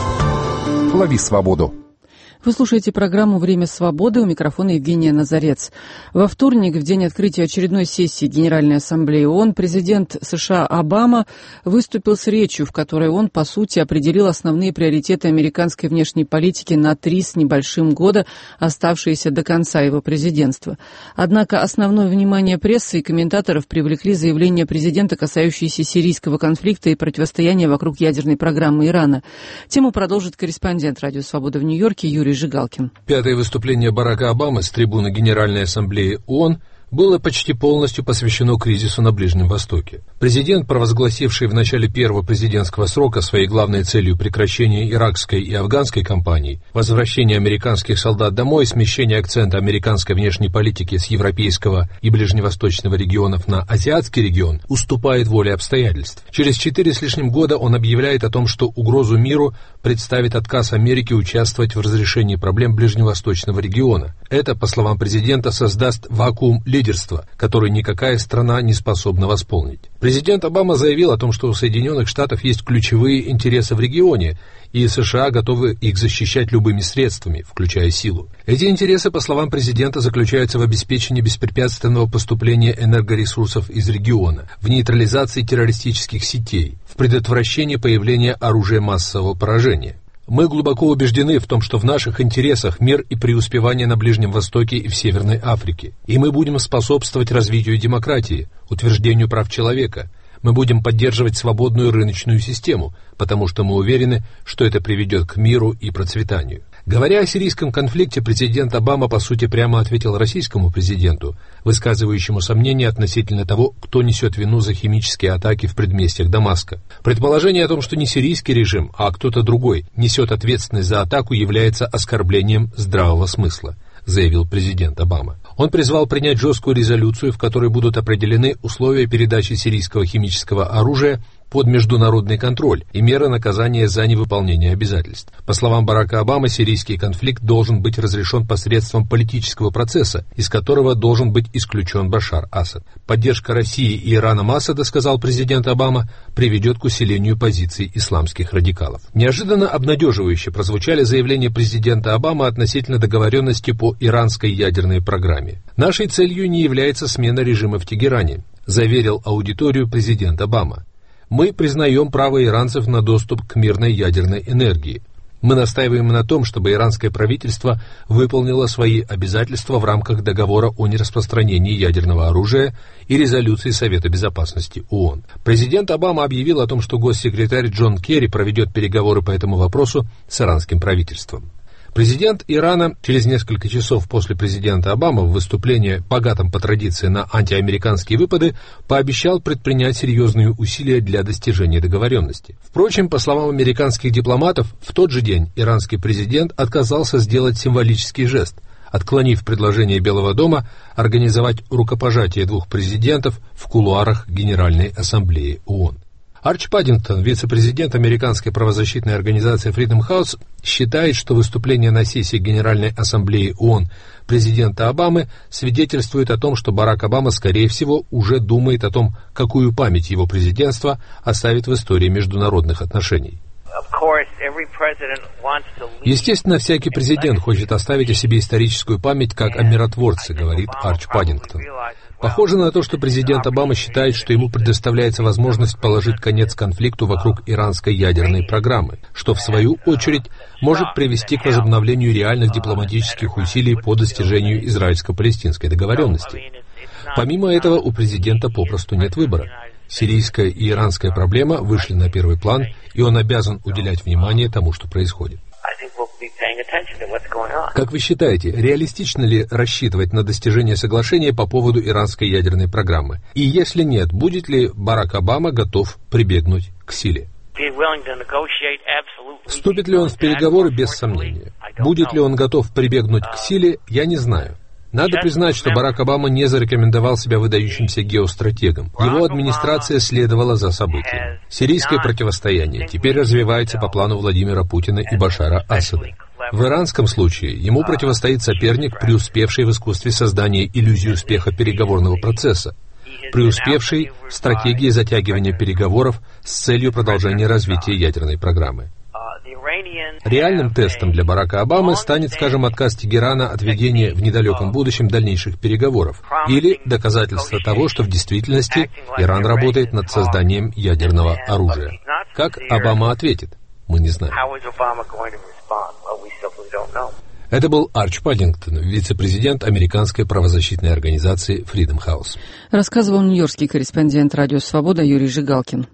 Лови свободу. Вы слушаете программу «Время свободы», у микрофона Евгения Назарец. Во вторник, в день открытия очередной сессии Генеральной Ассамблеи ООН, президент США Обама выступил с речью, в которой он, по сути, определил основные приоритеты американской внешней политики на три с небольшим года, оставшиеся до конца его президентства. Однако основное внимание прессы и комментаторов привлекли заявления президента, касающиеся сирийского конфликта и противостояния вокруг ядерной программы Ирана. Тему продолжит корреспондент «Радио Свобода» в Нью-Йорке Юрий Жигалкин. Пятое выступление Барака Обамы с трибуны Генеральной Ассамблеи ООН было почти полностью посвящено кризису на Ближнем Востоке. Президент, провозгласивший в начале первого президентского срока своей главной целью прекращение иракской и афганской кампаний, возвращение американских солдат домой и смещение акцента американской внешней политики с европейского и ближневосточного регионов на азиатский регион, уступает воле обстоятельств. Через четыре с лишним года он объявляет о том, что угрозу миру представит отказ Америки участвовать в разрешении проблем ближневосточного региона. Это, по словам президента, создаст вакуум лидерства, который никакая страна не способна восполнить. Президент Обама заявил о том, что у Соединенных Штатов есть ключевые интересы в регионе, и США готовы их защищать любыми средствами, включая силу. Эти интересы, по словам президента, заключаются в обеспечении беспрепятственного поступления энергоресурсов из региона, в нейтрализации террористических сетей, в предотвращении появления оружия массового поражения. Мы глубоко убеждены в том, что в наших интересах мир и преуспевание на Ближнем Востоке и в Северной Африке. И мы будем способствовать развитию демократии, утверждению прав человека. Мы будем поддерживать свободную рыночную систему, потому что мы уверены, что это приведет к миру и процветанию. Говоря о сирийском конфликте, президент Обама, по сути, прямо ответил российскому президенту, высказывающему сомнения относительно того, кто несет вину за химические атаки в предместьях Дамаска. Предположение о том, что не сирийский режим, а кто-то другой несет ответственность за атаку, является оскорблением здравого смысла, заявил президент Обама. Он призвал принять жесткую резолюцию, в которой будут определены условия передачи сирийского химического оружия под международный контроль и меры наказания за невыполнение обязательств. По словам Барака Обамы, сирийский конфликт должен быть разрешен посредством политического процесса, из которого должен быть исключен Башар Асад. Поддержка России и Ираном Асада, сказал президент Обама, приведет к усилению позиций исламских радикалов. Неожиданно обнадеживающе прозвучали заявления президента Обамы относительно договоренности по иранской ядерной программе. Нашей целью не является смена режима в Тегеране, заверил аудиторию президент Обама. Мы признаем право иранцев на доступ к мирной ядерной энергии. Мы настаиваем на том, чтобы иранское правительство выполнило свои обязательства в рамках договора о нераспространении ядерного оружия и резолюции Совета Безопасности ООН. Президент Обама объявил о том, что госсекретарь Джон Керри проведет переговоры по этому вопросу с иранским правительством. Президент Ирана через несколько часов после президента Обамы в выступлении, богатом по традиции на антиамериканские выпады, пообещал предпринять серьезные усилия для достижения договоренности. Впрочем, по словам американских дипломатов, в тот же день иранский президент отказался сделать символический жест, отклонив предложение Белого дома организовать рукопожатие двух президентов в кулуарах Генеральной Ассамблеи ООН. Арч Паддингтон, вице-президент американской правозащитной организации Freedom House, считает, что выступление на сессии Генеральной Ассамблеи ООН президента Обамы свидетельствует о том, что Барак Обама, скорее всего, уже думает о том, какую память его президентства оставит в истории международных отношений. Естественно, всякий президент хочет оставить о себе историческую память как о миротворце, говорит Арч Паддингтон. Похоже на то, что президент Обама считает, что ему предоставляется возможность положить конец конфликту вокруг иранской ядерной программы, что в свою очередь может привести к возобновлению реальных дипломатических усилий по достижению израильско-палестинской договоренности. Помимо этого, у президента попросту нет выбора. Сирийская и иранская проблема вышли на первый план, и он обязан уделять внимание тому, что происходит. Как вы считаете, реалистично ли рассчитывать на достижение соглашения по поводу иранской ядерной программы? И если нет, будет ли Барак Обама готов прибегнуть к силе? Вступит ли он в переговоры, без сомнения? Будет ли он готов прибегнуть к силе, я не знаю. Надо признать, что Барак Обама не зарекомендовал себя выдающимся геостратегом. Его администрация следовала за событием. Сирийское противостояние теперь развивается по плану Владимира Путина и Башара Асада. В иранском случае ему противостоит соперник, преуспевший в искусстве создания иллюзии успеха переговорного процесса, преуспевший в стратегии затягивания переговоров с целью продолжения развития ядерной программы. Реальным тестом для Барака Обамы станет, скажем, отказ Тегерана от ведения в недалеком будущем дальнейших переговоров или доказательство того, что в действительности Иран работает над созданием ядерного оружия. Как Обама ответит, мы не знаем. Это был Арч Паддингтон, вице-президент американской правозащитной организации Freedom House. Рассказывал нью-йоркский корреспондент «Радио Свобода» Юрий Жигалкин.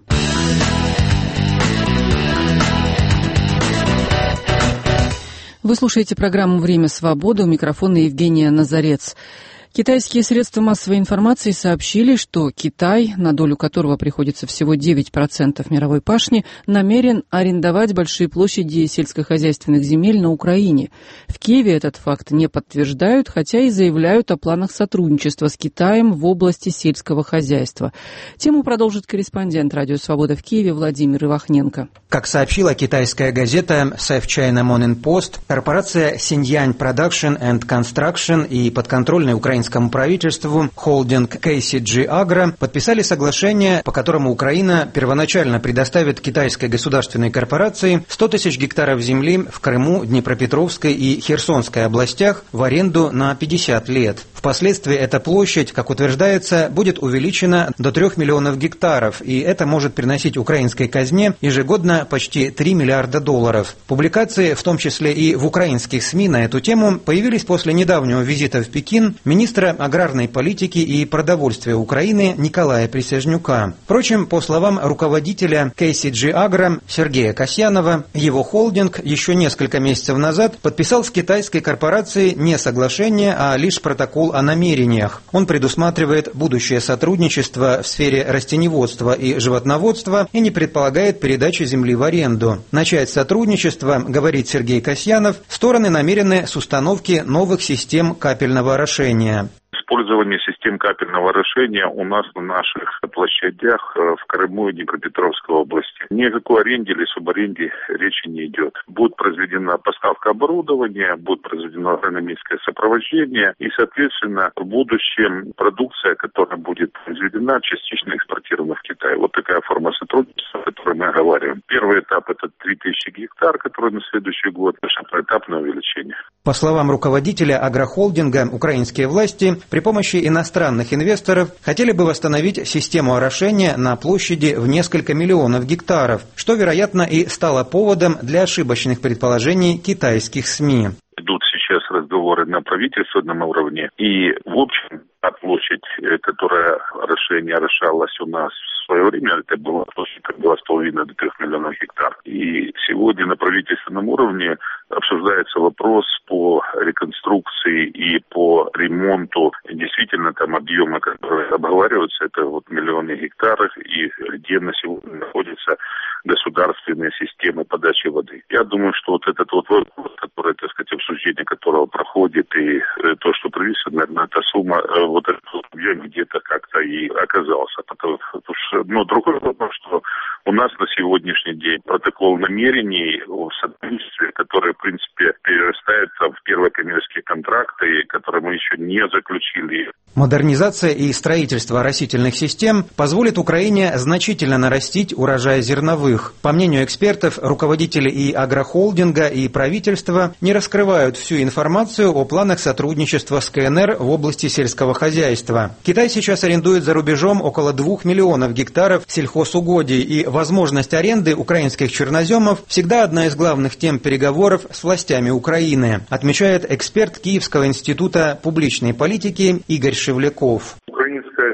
Вы слушаете программу «Время свободы», у микрофона Евгения Назарец. Китайские средства массовой информации сообщили, что Китай, на долю которого приходится всего девять процентов мировой пашни, намерен арендовать большие площади сельскохозяйственных земель на Украине. В Киеве этот факт не подтверждают, хотя и заявляют о планах сотрудничества с Китаем в области сельского хозяйства. Тему продолжит корреспондент «Радио Свобода» в Киеве Владимир Ивахненко. Как сообщила китайская газета South China Morning Post, корпорация Xinjiang Production and Construction и подконтрольная украинская правительству холдинг кей си джи Agro подписали соглашение, по которому Украина первоначально предоставит китайской государственной корпорации сто тысяч гектаров земли в Крыму, Днепропетровской и Херсонской областях в аренду на пятьдесят лет. Впоследствии эта площадь, как утверждается, будет увеличена до трех миллионов гектаров, и это может приносить украинской казне ежегодно почти три миллиарда долларов. Публикации, в том числе и в украинских СМИ на эту тему, появились после недавнего визита в Пекин министра аграрной политики и продовольствия Украины Николая Присяжнюка. Впрочем, по словам руководителя кей си джи Agro Сергея Касьянова, его холдинг еще несколько месяцев назад подписал с китайской корпорацией не соглашение, а лишь протокол о намерениях. Он предусматривает будущее сотрудничество в сфере растениеводства и животноводства и не предполагает передачи земли в аренду. Начать сотрудничество, говорит Сергей Касьянов, стороны намерены с установки новых систем капельного орошения. Использование систем капельного орошения у нас на наших площадях в Крыму и Днепропетровской области. Ни о какой аренде или субаренде речи не идет. Будет произведена поставка оборудования, будет произведено агрономическое сопровождение и, соответственно, в будущем продукция, которая будет произведена, частично экспортирована в Китай. Вот такая форма сотрудничества, о которой мы оговариваем. Первый этап – это три тысячи гектар, который на следующий год, это поэтапное увеличение. По словам руководителя агрохолдинга, украинские власти при помощи иностранных инвесторов хотели бы восстановить систему орошения на площади в несколько миллионов гектаров, что, вероятно, и стало поводом для ошибочных предположений китайских СМИ. Идут сейчас разговоры на правительственном уровне, и, в общем, та площадь, которая орошение орошалась у нас в свое время, это была площадь от два с половиной до трех миллионов гектар. И сегодня на правительственном уровне обсуждается вопрос по реконструкции и по ремонту. Действительно, там объемы, которые обговариваются, это вот миллионы гектаров, и где на сегодня находятся государственные системы подачи воды. Я думаю, что вот этот вот вопрос, который, так сказать, обсуждение которого проходит, и то, что привезено, наверное, эта сумма, вот этот объем где-то как-то и оказался. Потому, потому что, но другой вопрос, что у нас на сегодняшний день протокол намерений в сотрудничестве, который, в принципе, перерастает в первые коммерческие контракты, которые мы еще не заключили. Модернизация и строительство растительных систем позволит Украине значительно нарастить урожай зерновых. По мнению экспертов, руководители и агрохолдинга, и правительства не раскрывают всю информацию о планах сотрудничества с ка эн эр в области сельского хозяйства. Китай сейчас арендует за рубежом около двух миллионов гектаров сельхозугодий, и возможность аренды украинских черноземов всегда одна из главных тем переговоров с властями Украины, отмечает эксперт Киевского института публичной политики Игорь Шевляков. Украинское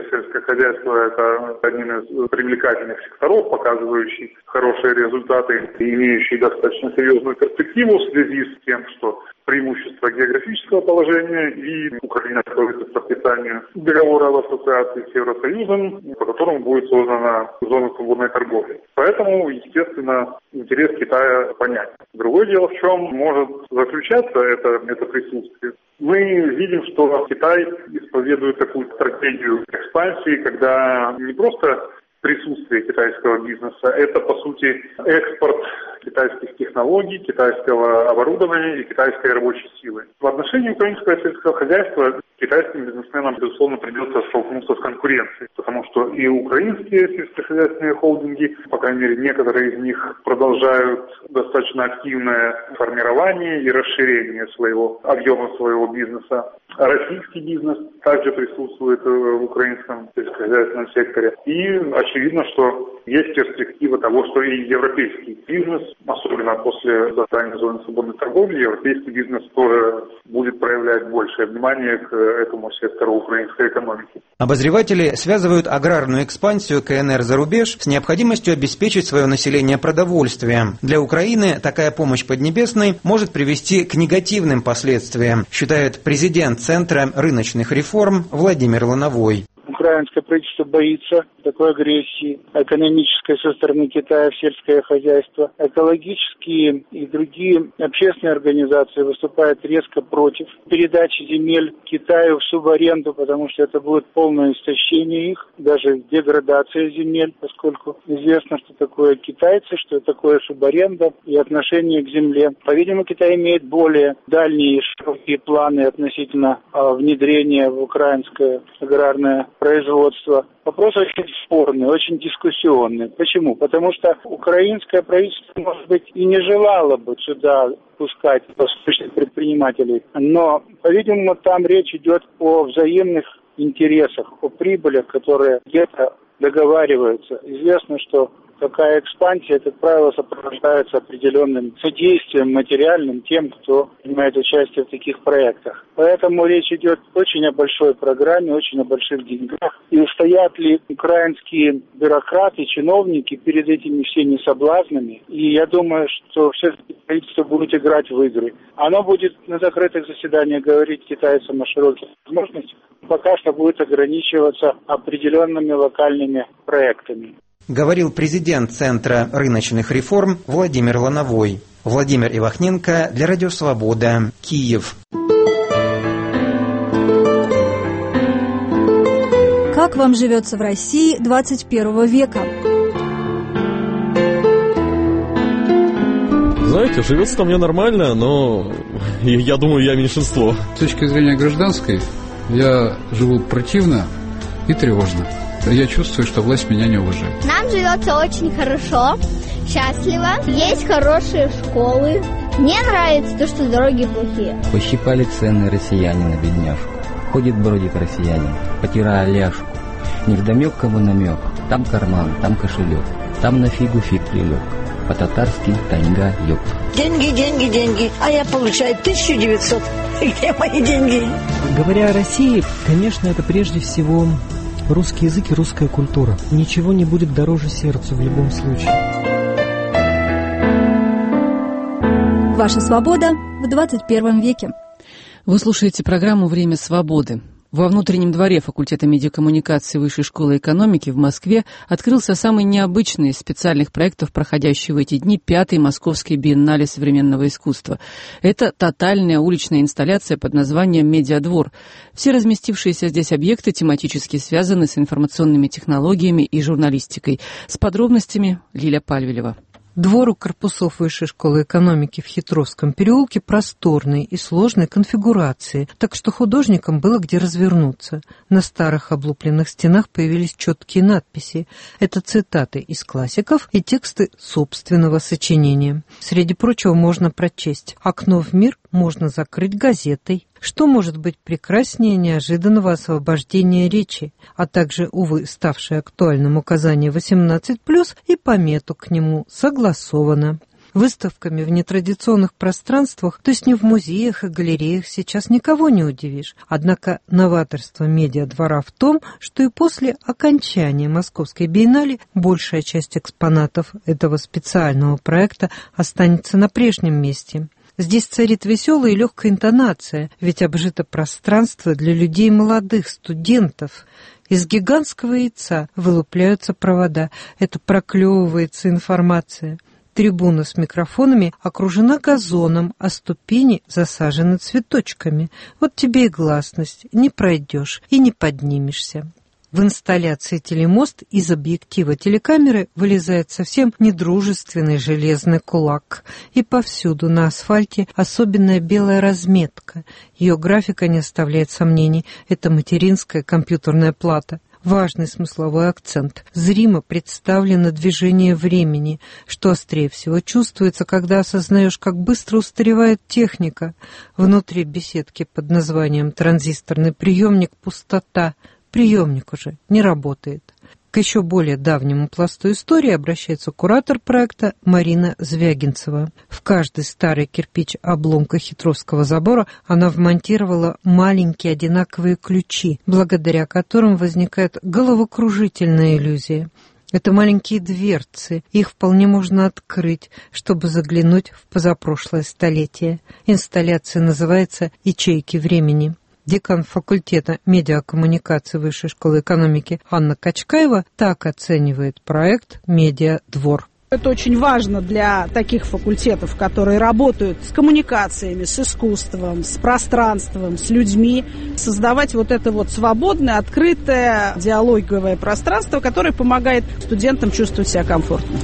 сельскохозяйство – это один из привлекательных секторов, показывающий хорошие результаты и имеющий достаточно серьезную перспективу в связи с тем, что преимущество географического положения, и Украина готовится к подписанию договора об ассоциации с Евросоюзом, по которому будет создана зона свободной торговли. Поэтому, естественно, интерес Китая понятен. Другое дело, в чем может заключаться это, это присутствие. Мы видим, что Китай исповедует такую стратегию экспансии, когда не просто присутствие китайского бизнеса, это, по сути, экспорт китайских технологий, китайского оборудования и китайской рабочей силы. В отношении украинского сельского хозяйства китайским бизнесменам, безусловно, придется столкнуться с конкуренцией, потому что и украинские сельскохозяйственные холдинги, по крайней мере, некоторые из них продолжают достаточно активное формирование и расширение своего объема своего бизнеса. А российский бизнес также присутствует в украинском сельскохозяйственном секторе. И очевидно, что есть перспектива того, что и европейский бизнес, особенно после создания зоны свободной торговли, европейский бизнес тоже будет проявлять большее внимание к этому сектору украинской экономики. Обозреватели связывают аграрную экспансию КНР за рубеж с необходимостью обеспечить свое население продовольствием. Для Украины такая помощь Поднебесной может привести к негативным последствиям, считает президент Центра рыночных реформ Владимир Лановой. Украинское правительство боится такой агрессии экономической со стороны Китая в сельское хозяйство. Экологические и другие общественные организации выступают резко против передачи земель Китаю в субаренду, потому что это будет полное истощение их, даже деградация земель, поскольку известно, что такое китайцы, что такое субаренда и отношение к земле. По-видимому, Китай имеет более дальние широкие планы относительно внедрения в украинское аграрное производство. Вопрос очень спорный, очень дискуссионный. Почему? Потому что украинское правительство, может быть, и не желало бы сюда пускать восточных предпринимателей, но, по-видимому, там речь идет о взаимных интересах, о прибылях, которые где-то договариваются. Известно, что такая экспансия, как правило, сопровождается определенным содействием материальным тем, кто принимает участие в таких проектах. Поэтому речь идет очень о большой программе, очень о больших деньгах. И устоят ли украинские бюрократы, чиновники перед этими всеми соблазнами? И я думаю, что все-таки правительство будет играть в игры. Оно будет на закрытых заседаниях говорить китайцам о широких возможностях, пока что будет ограничиваться определенными локальными проектами. Говорил президент Центра рыночных реформ Владимир Лановой. Владимир Ивахненко для Радио Свобода, Киев. Как вам живется в России двадцать первого века? Знаете, живется-то мне нормально, но я думаю, я меньшинство. С точки зрения гражданской, я живу противно и тревожно. Я чувствую, что власть меня не уважает. Нам живется очень хорошо, счастливо, есть хорошие школы. Мне нравится то, что дороги плохие. Пощипали цены россияне на бедняжку. Ходит, бродит россиянин, потирая ляжку. Невдомек кому намек, там карман, там кошелек, там на фигу фиг прилег. По-татарски тайга ёб. Деньги, деньги, деньги, а я получаю тысяча девятьсот. Где мои деньги? Говоря о России, конечно, это прежде всего русский язык и русская культура. Ничего не будет дороже сердцу в любом случае. Ваша свобода в двадцать первом веке. Вы слушаете программу «Время свободы». Во внутреннем дворе факультета медиакоммуникации Высшей школы экономики в Москве открылся самый необычный из специальных проектов, проходящий в эти дни пятый Московский биеннале современного искусства. Это тотальная уличная инсталляция под названием «Медиадвор». Все разместившиеся здесь объекты тематически связаны с информационными технологиями и журналистикой. С подробностями Лиля Пальвелева. Двор у корпусов Высшей школы экономики в Хитровском переулке просторный и сложной конфигурации, так что художникам было где развернуться. На старых облупленных стенах появились четкие надписи. Это цитаты из классиков и тексты собственного сочинения. Среди прочего можно прочесть: «Окно в мир можно закрыть газетой». Что может быть прекраснее неожиданного освобождения речи, а также, увы, ставшее актуальным указание восемнадцать плюс и помету к нему «Согласовано». Выставками в нетрадиционных пространствах, то есть не в музеях и галереях, сейчас никого не удивишь. Однако новаторство медиадвора в том, что и после окончания Московской биеннале большая часть экспонатов этого специального проекта останется на прежнем месте. Здесь царит веселая и легкая интонация, ведь обжито пространство для людей молодых, студентов. Из гигантского яйца вылупляются провода, это проклевывается информация. Трибуна с микрофонами окружена газоном, а ступени засажены цветочками. Вот тебе и гласность, не пройдешь и не поднимешься. В инсталляции «Телемост» из объектива телекамеры вылезает совсем недружественный железный кулак. И повсюду на асфальте особенная белая разметка. Ее графика не оставляет сомнений. Это материнская компьютерная плата. Важный смысловой акцент. Зримо представлено движение времени, что острее всего чувствуется, когда осознаешь, как быстро устаревает техника. Внутри беседки под названием «Транзисторный приемник» пустота. Приемник уже не работает. К еще более давнему пласту истории обращается куратор проекта Марина Звягинцева. В каждый старый кирпич обломка хитровского забора она вмонтировала маленькие одинаковые ключи, благодаря которым возникает головокружительная иллюзия. Это маленькие дверцы, их вполне можно открыть, чтобы заглянуть в позапрошлое столетие. Инсталляция называется «Ячейки времени». Декан факультета медиакоммуникации Высшей школы экономики Анна Качкаева так оценивает проект «Медиадвор». Это очень важно для таких факультетов, которые работают с коммуникациями, с искусством, с пространством, с людьми, создавать вот это вот свободное, открытое, диалоговое пространство, которое помогает студентам чувствовать себя комфортно.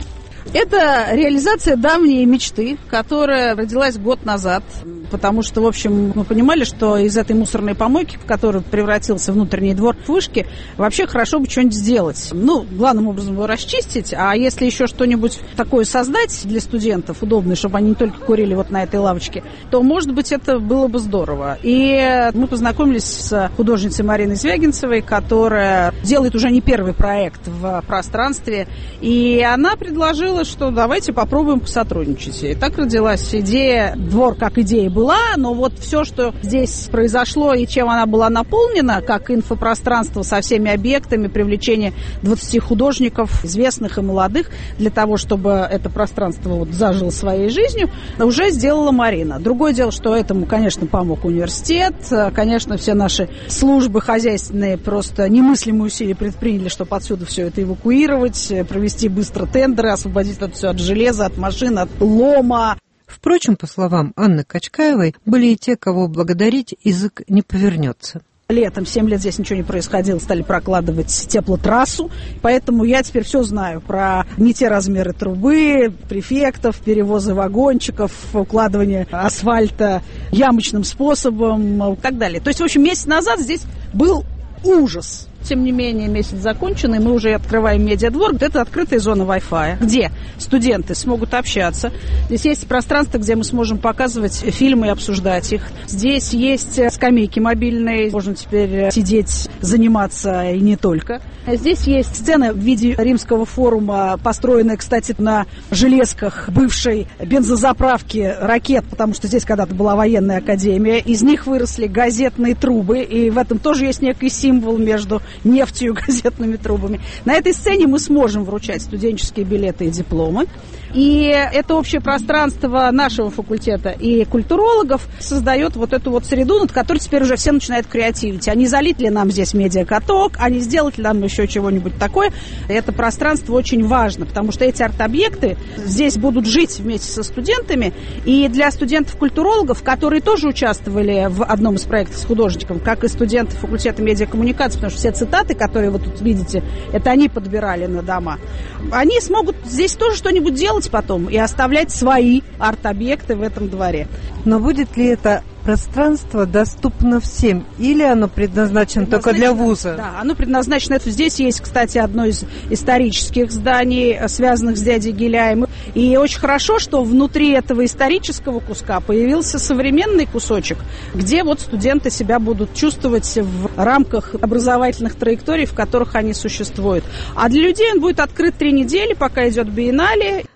Это реализация давней мечты, которая родилась год назад, потому что, в общем, мы понимали, что из этой мусорной помойки, в которую превратился внутренний двор вышки, вообще хорошо бы что-нибудь сделать. Ну, главным образом его расчистить, а если еще что-нибудь такое создать для студентов, удобное, чтобы они не только курили вот на этой лавочке, то, может быть, это было бы здорово. И мы познакомились с художницей Мариной Звягинцевой, которая делает уже не первый проект в пространстве, и она предложила, что давайте попробуем посотрудничать. И так родилась идея. Двор как идея была, но вот все, что здесь произошло и чем она была наполнена, как инфопространство со всеми объектами, привлечение двадцати художников, известных и молодых, для того, чтобы это пространство вот зажило своей жизнью, уже сделала Марина. Другое дело, что этому, конечно, помог университет, конечно, все наши службы хозяйственные просто немыслимые усилия предприняли, чтобы отсюда все это эвакуировать, провести быстро тендеры, освободить это все от железа, от машин, от лома. Впрочем, по словам Анны Качкаевой, были и те, кого благодарить язык не повернется. Летом, семь лет здесь ничего не происходило, стали прокладывать теплотрассу, поэтому я теперь все знаю про не те размеры трубы, префектов, перевозы вагончиков, укладывание асфальта ямочным способом и так далее. То есть, в общем, месяц назад здесь был ужас. Тем не менее, месяц закончен, и мы уже открываем медиадвор. Это открытая зона Wi-Fi, где студенты смогут общаться. Здесь есть пространство, где мы сможем показывать фильмы и обсуждать их. Здесь есть скамейки мобильные, можно теперь сидеть, заниматься и не только. Здесь есть сцена в виде римского форума, построенная, кстати, на железках бывшей бензозаправки ракет, потому что здесь когда-то была военная академия. Из них выросли газетные трубы, и в этом тоже есть некий символ между нефтью и газетными трубами. На этой сцене мы сможем вручать студенческие билеты и дипломы. И это общее пространство нашего факультета и культурологов создает вот эту вот среду, над которой теперь уже все начинают креативить. А не залить ли нам здесь медиакаток, а не сделать ли нам еще чего-нибудь такое. Это пространство очень важно, потому что эти арт-объекты здесь будут жить вместе со студентами. И для студентов-культурологов, которые тоже участвовали в одном из проектов с художником, как и студенты факультета медиакоммуникации, потому что все цитаты, которые вы тут видите, это они подбирали на дома, они смогут здесь тоже что-нибудь делать потом и оставлять свои арт-объекты в этом дворе. Но будет ли это пространство доступно всем, или оно предназначено, предназначено только для вуза? Да, оно предназначено. Здесь есть, кстати, одно из исторических зданий, связанных с дядей Гиляем. И очень хорошо, что внутри этого исторического куска появился современный кусочек, где вот студенты себя будут чувствовать в рамках образовательных траекторий, в которых они существуют. А для людей он будет открыт три недели, пока идет биеннале.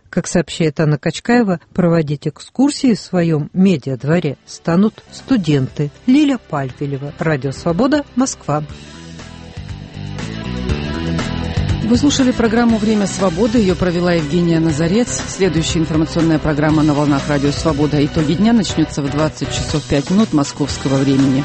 Как сообщает Анна Качкаева, проводить экскурсии в своем медиадворе станут студенты. Лиля Пальфилева, Радио Свобода, Москва. Вы слушали программу «Время свободы». Ее провела Евгения Назарец. Следующая информационная программа на волнах Радио Свобода. Итоги дня начнется в двадцать часов пять минут московского времени.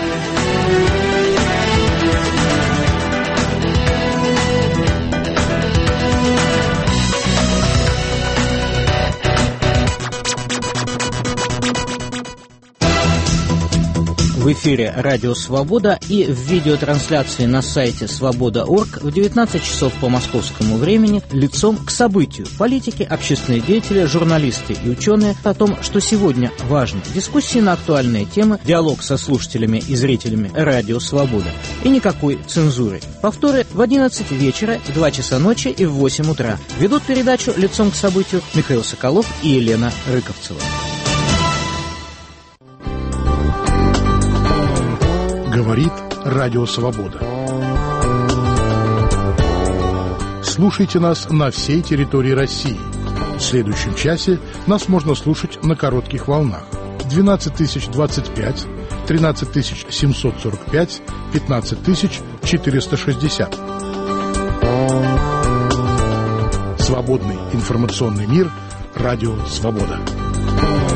В эфире «Радио Свобода» и в видеотрансляции на сайте свобода точка орг в девятнадцать часов по московскому времени «Лицом к событию». Политики, общественные деятели, журналисты и ученые о том, что сегодня важно. Дискуссии на актуальные темы, диалог со слушателями и зрителями «Радио Свобода». И никакой цензуры. Повторы в одиннадцать вечера, в два часа ночи и в восемь утра. Ведут передачу «Лицом к событию» Михаил Соколов и Елена Рыковцева. Говорит Радио Свобода. Слушайте нас на всей территории России. В следующем часе нас можно слушать на коротких волнах. двенадцать тысяч двадцать пять, тринадцать тысяч семьсот сорок пять, пятнадцать тысяч четыреста шестьдесят. Свободный информационный мир. Радио Свобода.